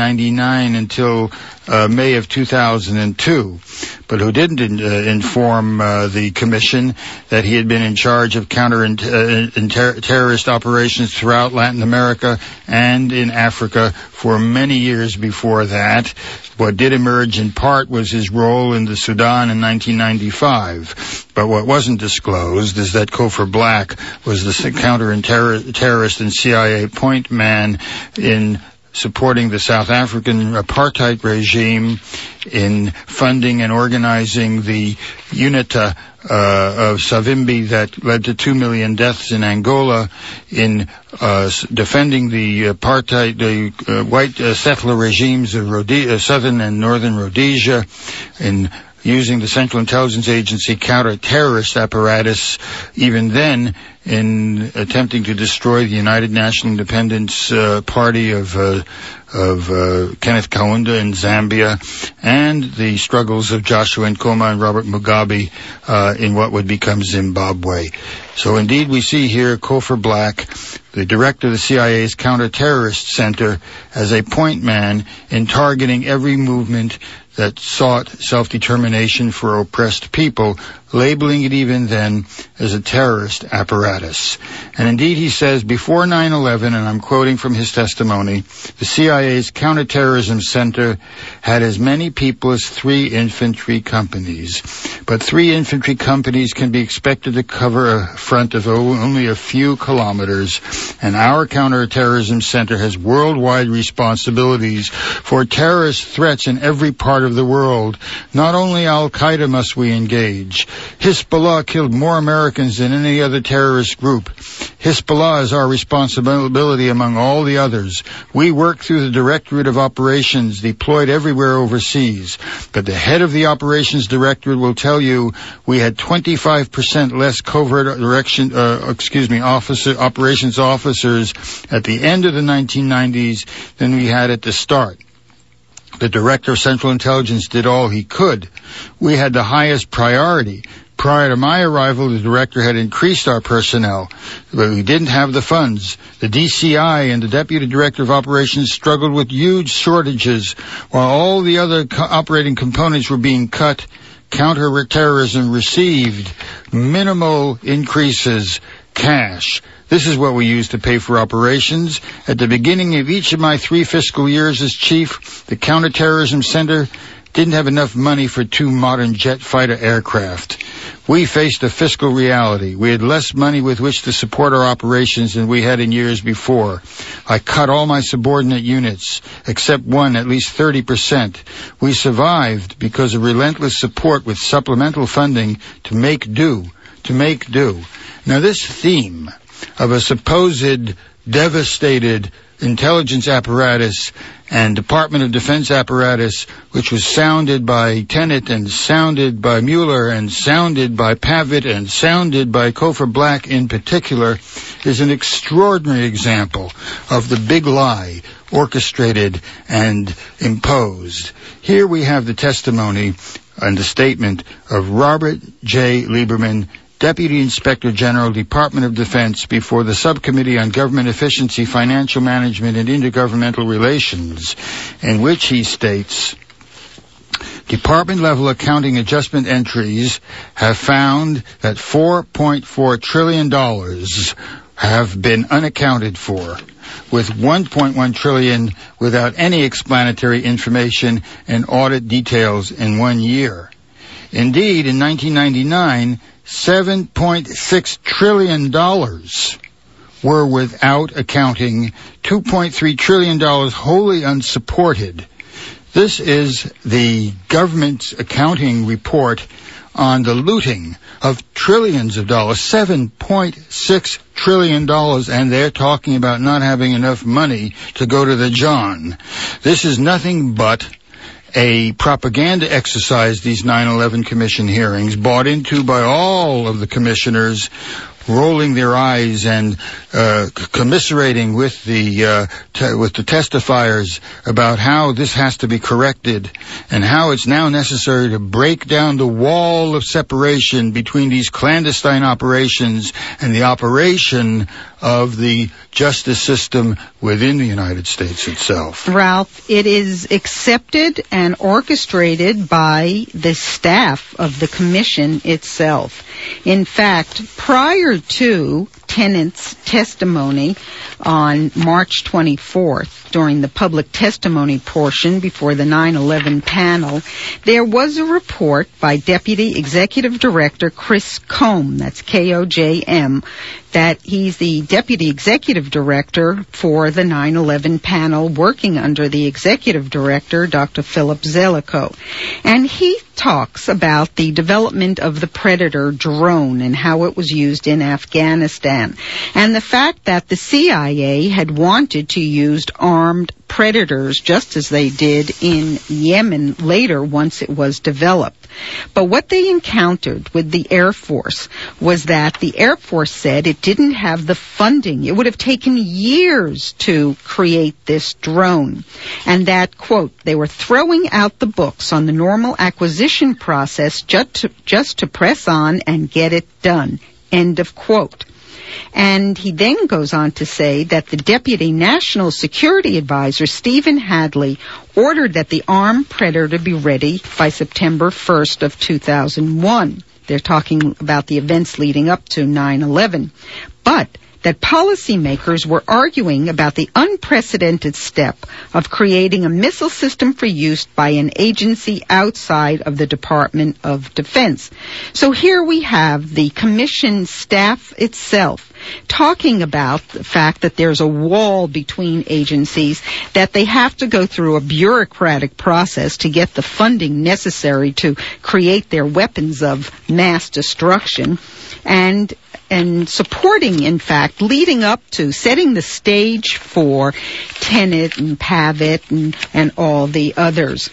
ninety-nine until uh, May of two thousand two, but who didn't in, uh, inform uh, the commission that he had been in charge of counter-terrorist operations throughout Latin America and in Africa for many years before that. What did emerge in part was his role in the Sudan in nineteen ninety-five. But what wasn't disclosed is that Cofer Black was the counter-terrorist and C I A point man in supporting the South African apartheid regime, in funding and organizing the UNITA uh, of Savimbi that led to two million deaths in Angola, in uh, defending the apartheid, the uh, white uh, settler regimes of Rhodesia, uh, southern and northern Rhodesia, in using the Central Intelligence Agency counter-terrorist apparatus, even then in attempting to destroy the United National Independence uh, Party of uh, of uh, Kenneth Kaunda in Zambia, and the struggles of Joshua Nkomo and Robert Mugabe uh, in what would become Zimbabwe. So indeed we see here Cofer Black, the director of the C I A's Counter-Terrorist Center, as a point man in targeting every movement that sought self-determination for oppressed people, labeling it even then as a terrorist apparatus. And indeed he says, before nine eleven, and I'm quoting from his testimony, the C I A's Counterterrorism Center had as many people as three infantry companies. But three infantry companies can be expected to cover a front of only a few kilometers, and our Counterterrorism Center has worldwide responsibilities for terrorist threats in every part of the world. Not only Al-Qaeda must we engage. Hezbollah killed more Americans than any other terrorist group. Hezbollah is our responsibility among all the others. We work through the Directorate of Operations deployed everywhere overseas. But the head of the Operations Directorate will tell you we had twenty-five percent less covert direction, uh, excuse me, officer, operations officers at the end of the nineteen nineties than we had at the start. The Director of Central Intelligence did all he could. We had the highest priority. Prior to my arrival, the Director had increased our personnel, but we didn't have the funds. The D C I and the Deputy Director of Operations struggled with huge shortages, while all the other co- operating components were being cut. Counter-terrorism received minimal increases, cash. This is what we use to pay for operations. At the beginning of each of my three fiscal years as chief, the Counterterrorism Center didn't have enough money for two modern jet fighter aircraft. We faced a fiscal reality. We had less money with which to support our operations than we had in years before. I cut all my subordinate units, except one, at least thirty percent. We survived because of relentless support with supplemental funding to make do, to make do. Now this theme of a supposed devastated intelligence apparatus and Department of Defense apparatus, which was sounded by Tenet and sounded by Mueller and sounded by Pavitt and sounded by Cofer Black in particular, is an extraordinary example of the big lie orchestrated and imposed. Here we have the testimony and the statement of Robert J. Lieberman, Deputy Inspector General, Department of Defense, before the Subcommittee on Government Efficiency, Financial Management, and Intergovernmental Relations, in which he states, Department-level accounting adjustment entries have found that four point four trillion dollars have been unaccounted for, with one point one trillion dollars without any explanatory information and audit details in one year. Indeed, in nineteen ninety-nine, seven point six trillion dollars were without accounting, two point three trillion dollars wholly unsupported. This is the government's accounting report on the looting of trillions of dollars, seven point six trillion dollars, and they're talking about not having enough money to go to the John. This is nothing but a propaganda exercise, these nine eleven Commission hearings, bought into by all of the commissioners, rolling their eyes and uh, commiserating with the uh, te- with the testifiers about how this has to be corrected and how it's now necessary to break down the wall of separation between these clandestine operations and the operation of the justice system within the United States itself. Ralph, it is accepted and orchestrated by the staff of the commission itself. In fact, prior to Tennant's testimony on March twenty-fourth, during the public testimony portion before the nine eleven panel, there was a report by Deputy Executive Director Chris Combe, that's K O J M, that he's the Deputy Executive Director for the nine eleven panel, working under the Executive Director, Doctor Philip Zelikow. And he talks about the development of the Predator drone and how it was used in Afghanistan, and the fact that the C I A had wanted to use armed Predators just as they did in Yemen later once it was developed. But what they encountered with the Air Force was that the Air Force said it didn't have the funding. It would have taken years to create this drone. And that, quote, they were throwing out the books on the normal acquisition process just to, just to press on and get it done, end of quote. And he then goes on to say that the Deputy National Security Advisor, Stephen Hadley, ordered that the armed Predator be ready by September first of two thousand one. They're talking about the events leading up to nine eleven. But that policymakers were arguing about the unprecedented step of creating a missile system for use by an agency outside of the Department of Defense. So here we have the commission staff itself talking about the fact that there's a wall between agencies, that they have to go through a bureaucratic process to get the funding necessary to create their weapons of mass destruction, and and supporting, in fact, leading up to setting the stage for Tenet and Pavitt and, and all the others.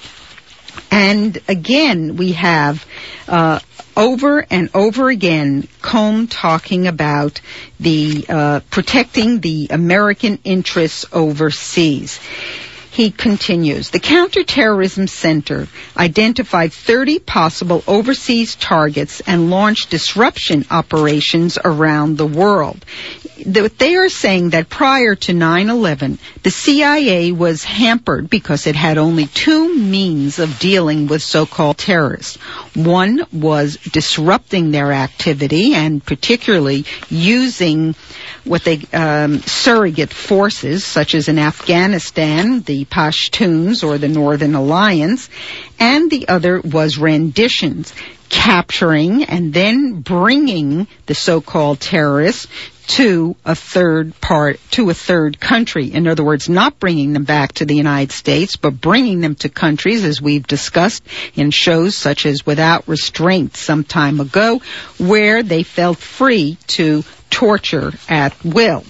And again, we have uh, over and over again Combe talking about the uh, protecting the American interests overseas. He continues, the Counterterrorism Center identified thirty possible overseas targets and launched disruption operations around the world. They are saying that prior to nine eleven, the C I A was hampered because it had only two means of dealing with so-called terrorists. One was disrupting their activity and particularly using what they um, surrogate forces, such as in Afghanistan, the Pashtuns or the Northern Alliance, and the other was renditions, capturing and then bringing the so-called terrorists to a third part, to a third country. In other words, not bringing them back to the United States, but bringing them to countries, as we've discussed in shows such as Without Restraint some time ago, where they felt free to torture at will.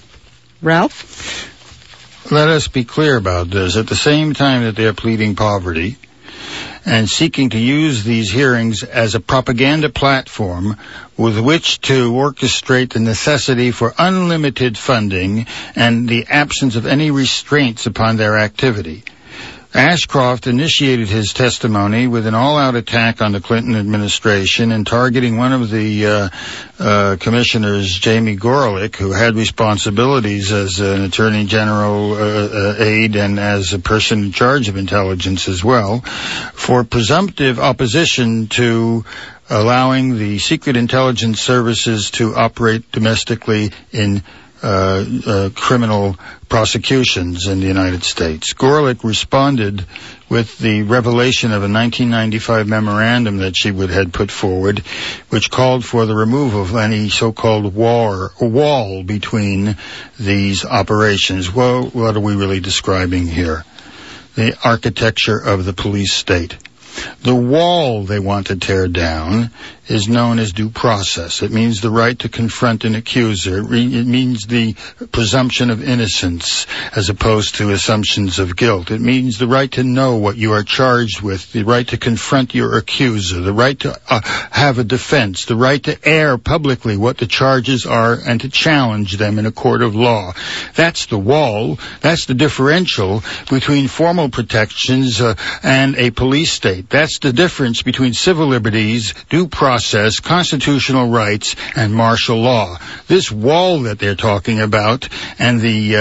Ralph? Let us be clear about this. At the same time that they're pleading poverty and seeking to use these hearings as a propaganda platform with which to orchestrate the necessity for unlimited funding and the absence of any restraints upon their activity. Ashcroft initiated his testimony with an all-out attack on the Clinton administration and targeting one of the uh, uh, commissioners, Jamie Gorelick, who had responsibilities as an attorney general uh, uh, aide and as a person in charge of intelligence as well, for presumptive opposition to allowing the secret intelligence services to operate domestically in Uh, uh, criminal prosecutions in the United States. Gorelick responded with the revelation of a nineteen ninety-five memorandum that she would had put forward, which called for the removal of any so-called war, wall between these operations. Well, what are we really describing here? The architecture of the police state. The wall they want to tear down is known as due process. It means the right to confront an accuser. It, re- it means the presumption of innocence as opposed to assumptions of guilt. It means the right to know what you are charged with, the right to confront your accuser, the right to uh, have a defense, the right to air publicly what the charges are and to challenge them in a court of law. That's the wall. That's the differential between formal protections uh, and a police state. That's the difference between civil liberties, due process, process, constitutional rights, and martial law. This wall that they're talking about and the uh,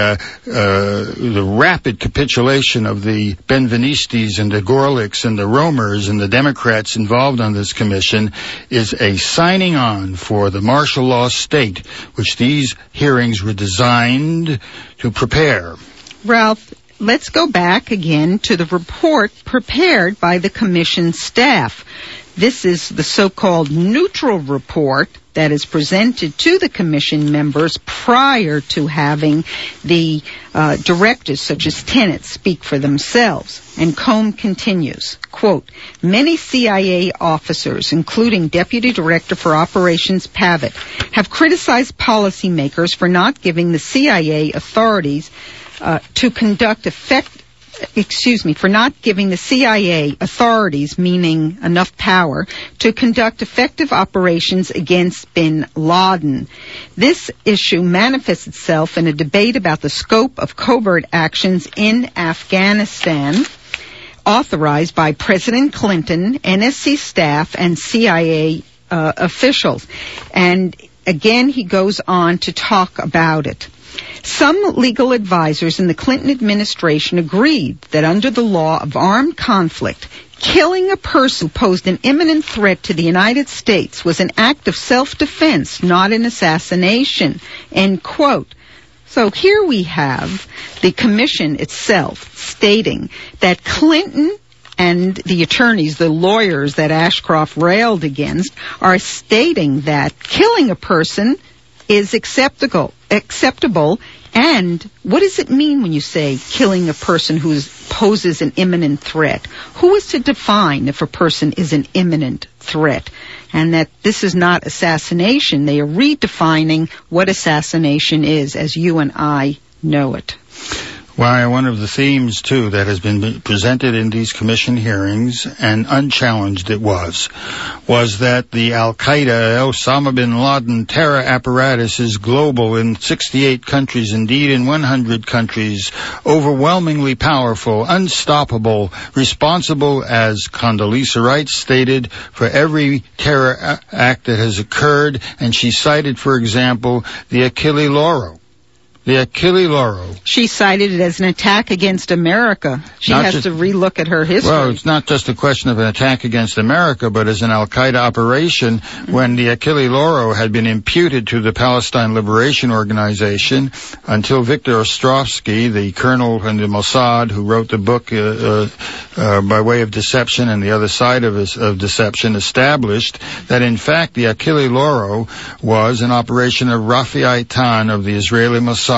uh, the rapid capitulation of the Benvenistes and the Gorlics and the Romers and the Democrats involved on this commission is a signing on for the martial law state, which these hearings were designed to prepare. Ralph, let's go back again to the report prepared by the commission staff. This is the so-called neutral report that is presented to the commission members prior to having the uh, directors, such as Tenet, speak for themselves. And Combe continues, quote, many C I A officers, including Deputy Director for Operations Pavitt, have criticized policymakers for not giving the C I A authorities uh, to conduct effective excuse me, for not giving the C I A authorities, meaning enough power, to conduct effective operations against bin Laden. This issue manifests itself in a debate about the scope of covert actions in Afghanistan, authorized by President Clinton, N S C staff, and C I A uh, officials. And again, he goes on to talk about it. Some legal advisors in the Clinton administration agreed that under the law of armed conflict, killing a person who posed an imminent threat to the United States was an act of self-defense, not an assassination, end quote. So here we have the commission itself stating that Clinton and the attorneys, the lawyers that Ashcroft railed against, are stating that killing a person is acceptable, acceptable. And what does it mean when you say killing a person who poses an imminent threat? Who is to define if a person is an imminent threat? And that this is not assassination. They are redefining what assassination is as you and I know it. Why, one of the themes, too, that has been presented in these commission hearings, and unchallenged it was, was that the Al-Qaeda, Osama bin Laden terror apparatus is global in sixty-eight countries, indeed in one hundred countries, overwhelmingly powerful, unstoppable, responsible, as Condoleezza Rice stated, for every terror act that has occurred, and she cited, for example, the Achille Lauro. The Achille Lauro. She cited it as an attack against America. She not has just, to relook at her history. Well, it's not just a question of an attack against America, but as an Al-Qaeda operation mm-hmm. when the Achille Lauro had been imputed to the Palestine Liberation Organization until Victor Ostrovsky, the colonel in the Mossad who wrote the book uh, uh, uh, by way of deception and the other side of, his, of deception, established that in fact the Achille Lauro was an operation of Rafi Eitan of the Israeli Mossad,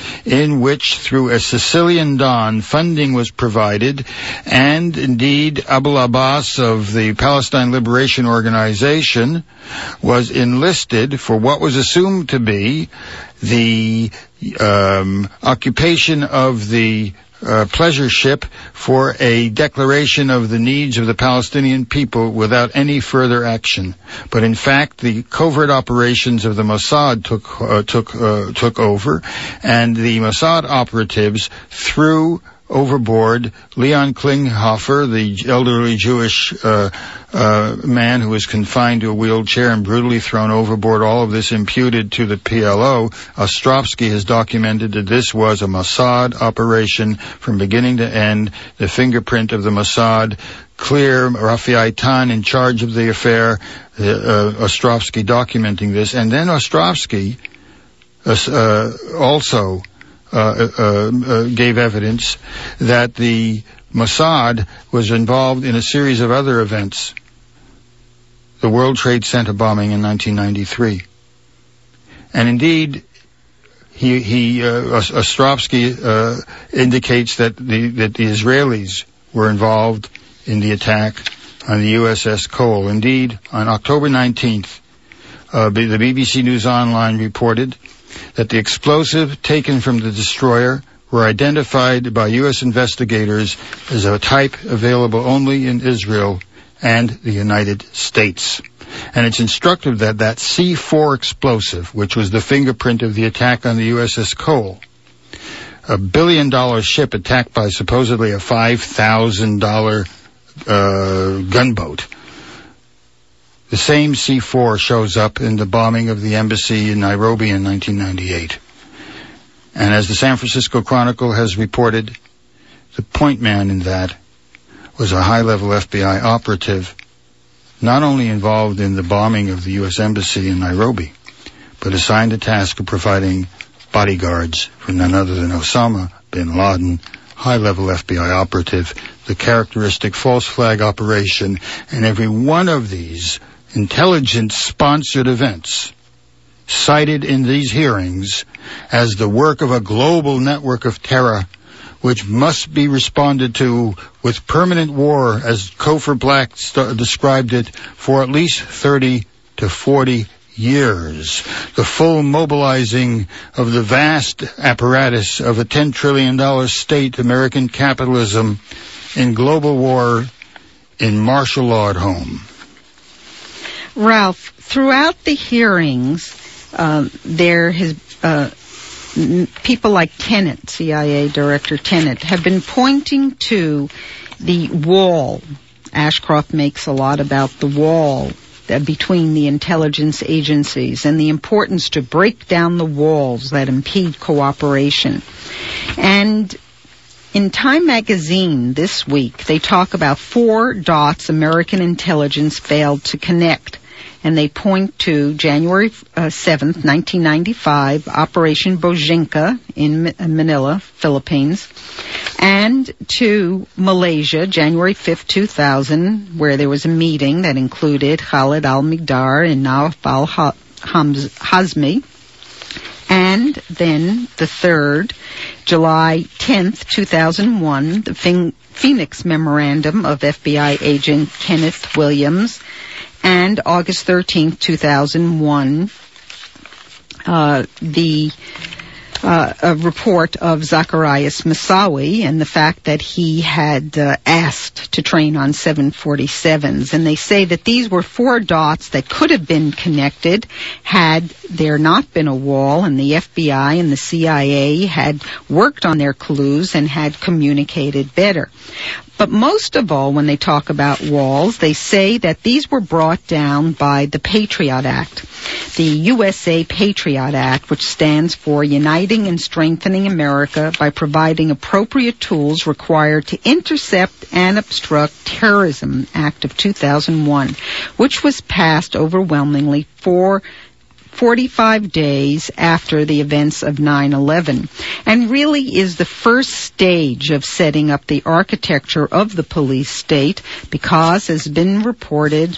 in which through a Sicilian Don funding was provided, and indeed Abu Abbas of the Palestine Liberation Organization was enlisted for what was assumed to be the um, occupation of the Uh, pleasure ship for a declaration of the needs of the Palestinian people without any further action. But in fact, the covert operations of the Mossad took uh, took uh, took over, and the Mossad operatives threw overboard Leon Klinghoffer, the elderly Jewish uh, uh, man who was confined to a wheelchair and brutally thrown overboard. All of this imputed to the P L O. Ostrovsky has documented that this was a Mossad operation from beginning to end. The fingerprint of the Mossad clear, Rafi Eitan in charge of the affair, uh, uh, Ostrovsky documenting this. And then Ostrovsky uh, uh, also Uh, uh, uh, gave evidence that the Mossad was involved in a series of other events. The World Trade Center bombing in nineteen ninety-three. And indeed, he, he uh, Ostrovsky uh, indicates that the, that the Israelis were involved in the attack on the U S S Cole. Indeed, on October nineteenth, uh, the B B C News Online reported that the explosive taken from the destroyer were identified by U S investigators as a type available only in Israel and the United States. And it's instructive that that C four explosive, which was the fingerprint of the attack on the U S S Cole, a billion-dollar ship attacked by supposedly a five thousand dollars uh, gunboat, the same C four shows up in the bombing of the embassy in Nairobi in nineteen ninety-eight. And as the San Francisco Chronicle has reported, the point man in that was a high-level F B I operative, not only involved in the bombing of the U S Embassy in Nairobi, but assigned the task of providing bodyguards for none other than Osama bin Laden, high-level F B I operative, the characteristic false flag operation, and every one of these intelligence-sponsored events cited in these hearings as the work of a global network of terror which must be responded to with permanent war, as Cofer Black st- described it, for at least thirty to forty years. The full mobilizing of the vast apparatus of a ten trillion dollars state, American capitalism, in global war in martial law at home. Ralph, throughout the hearings, uh, there has uh, people like Tenet, C I A Director Tenet, have been pointing to the wall. Ashcroft makes a lot about the wall uh, between the intelligence agencies and the importance to break down the walls that impede cooperation. And in Time magazine this week, they talk about four dots American intelligence failed to connect. And they point to January uh, seventh, nineteen ninety-five, Operation Bojinka in Ma- Manila, Philippines, and to Malaysia, January fifth, two thousand, where there was a meeting that included Khalid al-Miqdar and Nawaf al-Hazmi. And then the third, July tenth, two thousand one, the Phoenix Memorandum of F B I agent Kenneth Williams, and August thirteenth, two thousand one, uh, the uh, a report of Zacharias Moussaoui and the fact that he had uh, asked to train on seven forty-sevens. And they say that these were four dots that could have been connected had there not been a wall, and the F B I and the C I A had worked on their clues and had communicated better. But most of all, when they talk about walls, they say that these were brought down by the Patriot Act, the U S A Patriot Act, which stands for Uniting and Strengthening America by Providing Appropriate Tools Required to Intercept and Obstruct Terrorism Act of two thousand one, which was passed overwhelmingly for forty-five days after the events of nine eleven, and really is the first stage of setting up the architecture of the police state, because, as has been reported,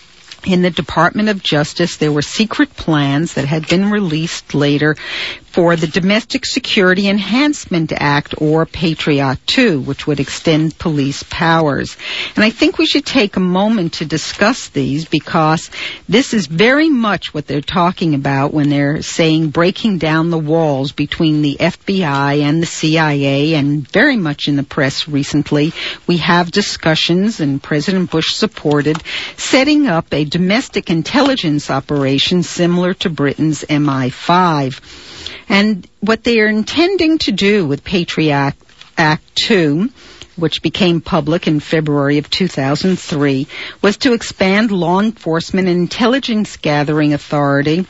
in the Department of Justice, there were secret plans that had been released later for the Domestic Security Enhancement Act, or Patriot two, which would extend police powers. And I think we should take a moment to discuss these, because this is very much what they're talking about when they're saying breaking down the walls between the F B I and the C I A, and very much in the press recently. We have discussions, and President Bush supported, setting up a domestic intelligence operation similar to Britain's M I five. And what they are intending to do with Patriot Act two, which became public in February of two thousand three, was to expand law enforcement and intelligence gathering authority,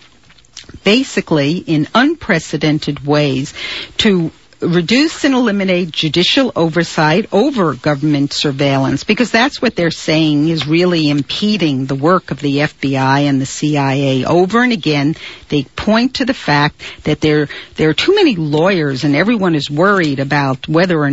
basically in unprecedented ways, to reduce and eliminate judicial oversight over government surveillance, because that's what they're saying is really impeding the work of the F B I and the C I A. Over and again, they point to the fact that there there are too many lawyers, and everyone is worried about whether or not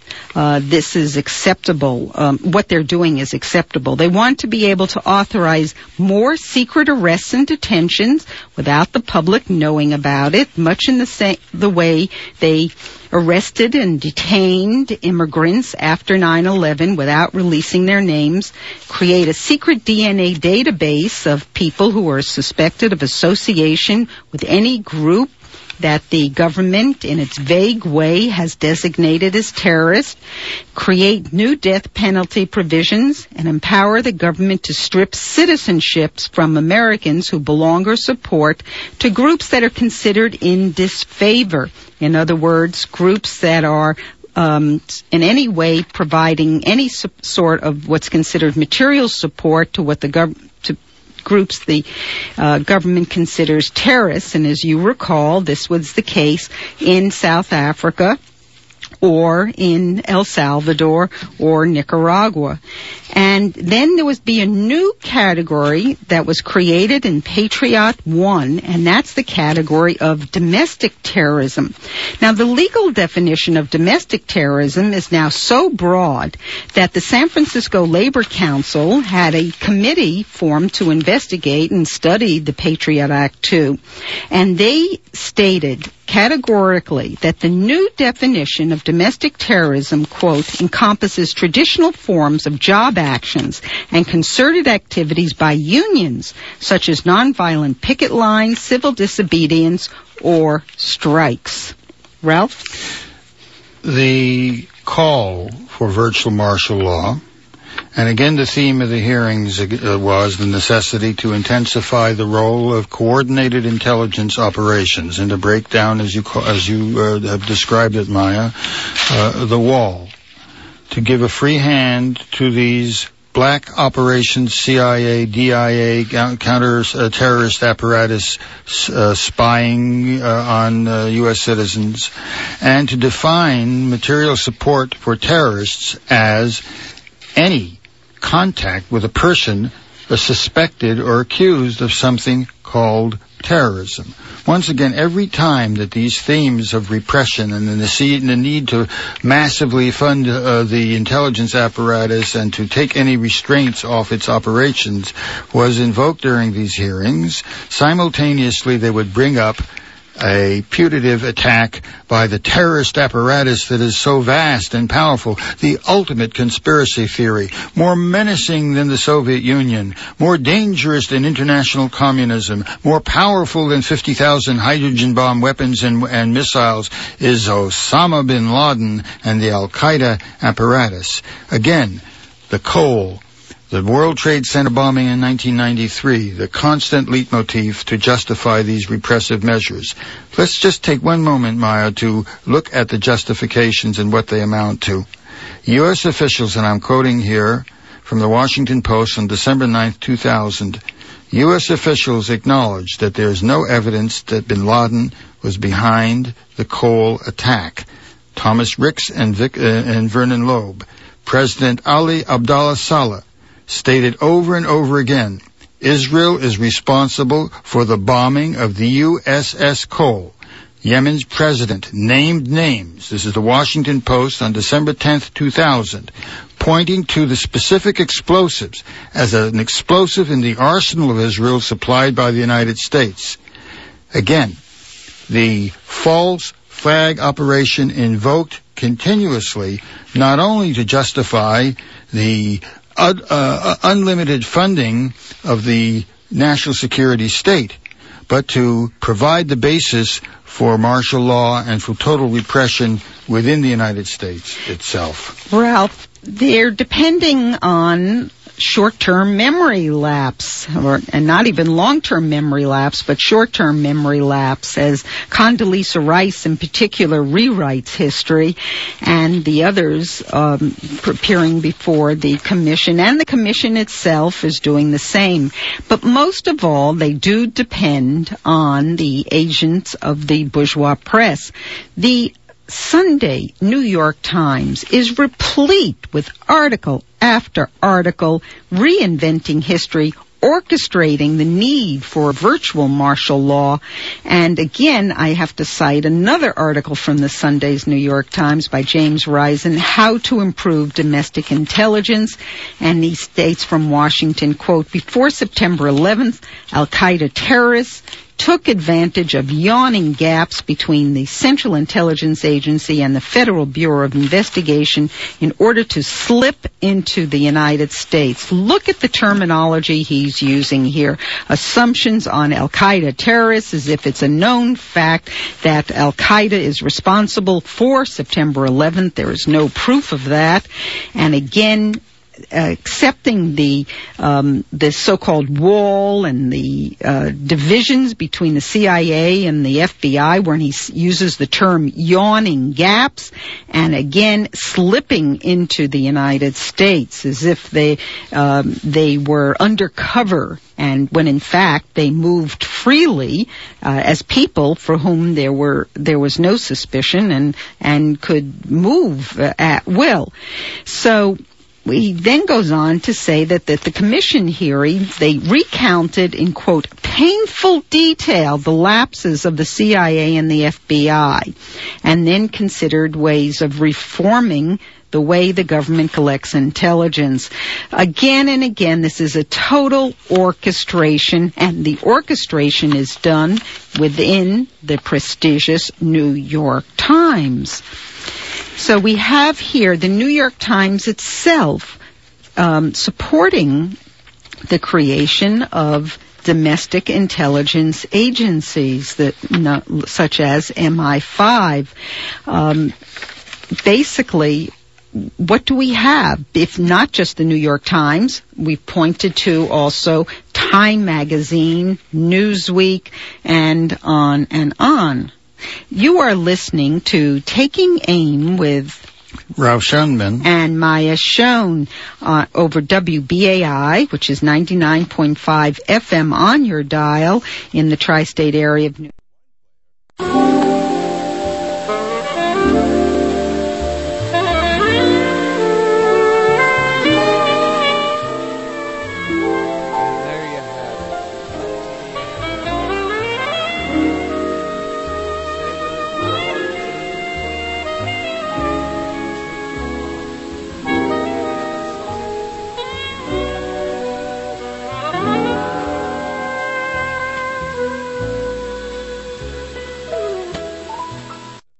uh, this is acceptable, um, what they're doing is acceptable. They want to be able to authorize more secret arrests and detentions without the public knowing about it, much in the same the way they arrested and detained immigrants after nine eleven without releasing their names, create a secret D N A database of people who are suspected of association with any group that the government, in its vague way, has designated as terrorist, create new death penalty provisions, and empower the government to strip citizenships from Americans who belong or support to groups that are considered in disfavor. In other words, groups that are um, in any way providing any su- sort of what's considered material support to what the government groups the uh, government considers terrorists. And as you recall, this was the case in South Africa or in El Salvador or Nicaragua. And then there would be a new category that was created in Patriot One, and that's the category of domestic terrorism. Now, the legal definition of domestic terrorism is now so broad that the San Francisco Labor Council had a committee formed to investigate and study the Patriot Act too. And they stated categorically that the new definition of domestic terrorism, quote, encompasses traditional forms of job actions and concerted activities by unions, such as nonviolent picket lines, civil disobedience, or strikes. Ralph? The call for virtual martial law, and again the theme of the hearings uh, was the necessity to intensify the role of coordinated intelligence operations and to break down, as you call, as you uh, have described it, Maya, uh, the wall, to give a free hand to these black operations, C I A, D I A, counter-terrorist uh, apparatus uh, spying uh, on uh, U S citizens, and to define material support for terrorists as any contact with a person suspected or accused of something called terrorism. Once again, every time that these themes of repression and the need to massively fund uh, the intelligence apparatus and to take any restraints off its operations was invoked during these hearings, simultaneously they would bring up a putative attack by the terrorist apparatus that is so vast and powerful, the ultimate conspiracy theory, more menacing than the Soviet Union, more dangerous than international communism, more powerful than fifty thousand hydrogen bomb weapons and, and missiles, is Osama bin Laden and the Al-Qaeda apparatus. Again, the coal, the World Trade Center bombing in nineteen ninety-three, the constant leitmotif to justify these repressive measures. Let's just take one moment, Maya, to look at the justifications and what they amount to. U S officials, and I'm quoting here from the Washington Post on December ninth, two thousand, U S officials acknowledged that there is no evidence that bin Laden was behind the Cole attack. Thomas Ricks and, Vic, uh, and Vernon Loeb. President Ali Abdullah Saleh stated over and over again, Israel is responsible for the bombing of the U S S Cole. Yemen's president named names. This is the Washington Post on December tenth, two thousand, pointing to the specific explosives as an explosive in the arsenal of Israel supplied by the United States. Again, the false flag operation invoked continuously, not only to justify the Uh, uh, unlimited funding of the national security state, but to provide the basis for martial law and for total repression within the United States itself. Ralph, they're depending on short-term memory lapse, or, and not even long-term memory lapse, but short-term memory lapse, as Condoleezza Rice in particular rewrites history, and the others um, appearing before the commission, and the commission itself is doing the same. But most of all, they do depend on the agents of the bourgeois press. The Sunday New York Times is replete with article after article reinventing history orchestrating the need for virtual martial law. And again, I have to cite another article from the Sunday's New York Times by James Risen, How to Improve Domestic Intelligence. And he states from Washington, quote, before September eleventh, Al-Qaeda terrorists took advantage of yawning gaps between the Central Intelligence Agency and the Federal Bureau of Investigation in order to slip into the United States. Look at the terminology he's using here. Assumptions on Al-Qaeda terrorists as if it's a known fact that Al-Qaeda is responsible for September eleventh. There is no proof of that. And again, Uh, accepting the um, the so-called wall and the uh, divisions between the C I A and the F B I, when he s- uses the term yawning gaps, and again slipping into the United States as if they um, they were undercover, and when in fact they moved freely uh, as people for whom there were there was no suspicion and and could move uh, at will. So he then goes on to say that, that the commission hearing, they recounted in, quote, painful detail the lapses of the C I A and the F B I, and then considered ways of reforming the way the government collects intelligence. Again and again, this is a total orchestration, and the orchestration is done within the prestigious New York Times. So we have here the New York Times itself um, supporting the creation of domestic intelligence agencies, that, no, such as M I five. Um, basically, what do we have? If not just the New York Times, we've pointed to also Time Magazine, Newsweek, and on and on. You are listening to Taking Aim with Ralph Schoenman and Maya Schoen uh, over W B A I, which is ninety-nine point five F M on your dial in the tri-state area of New York.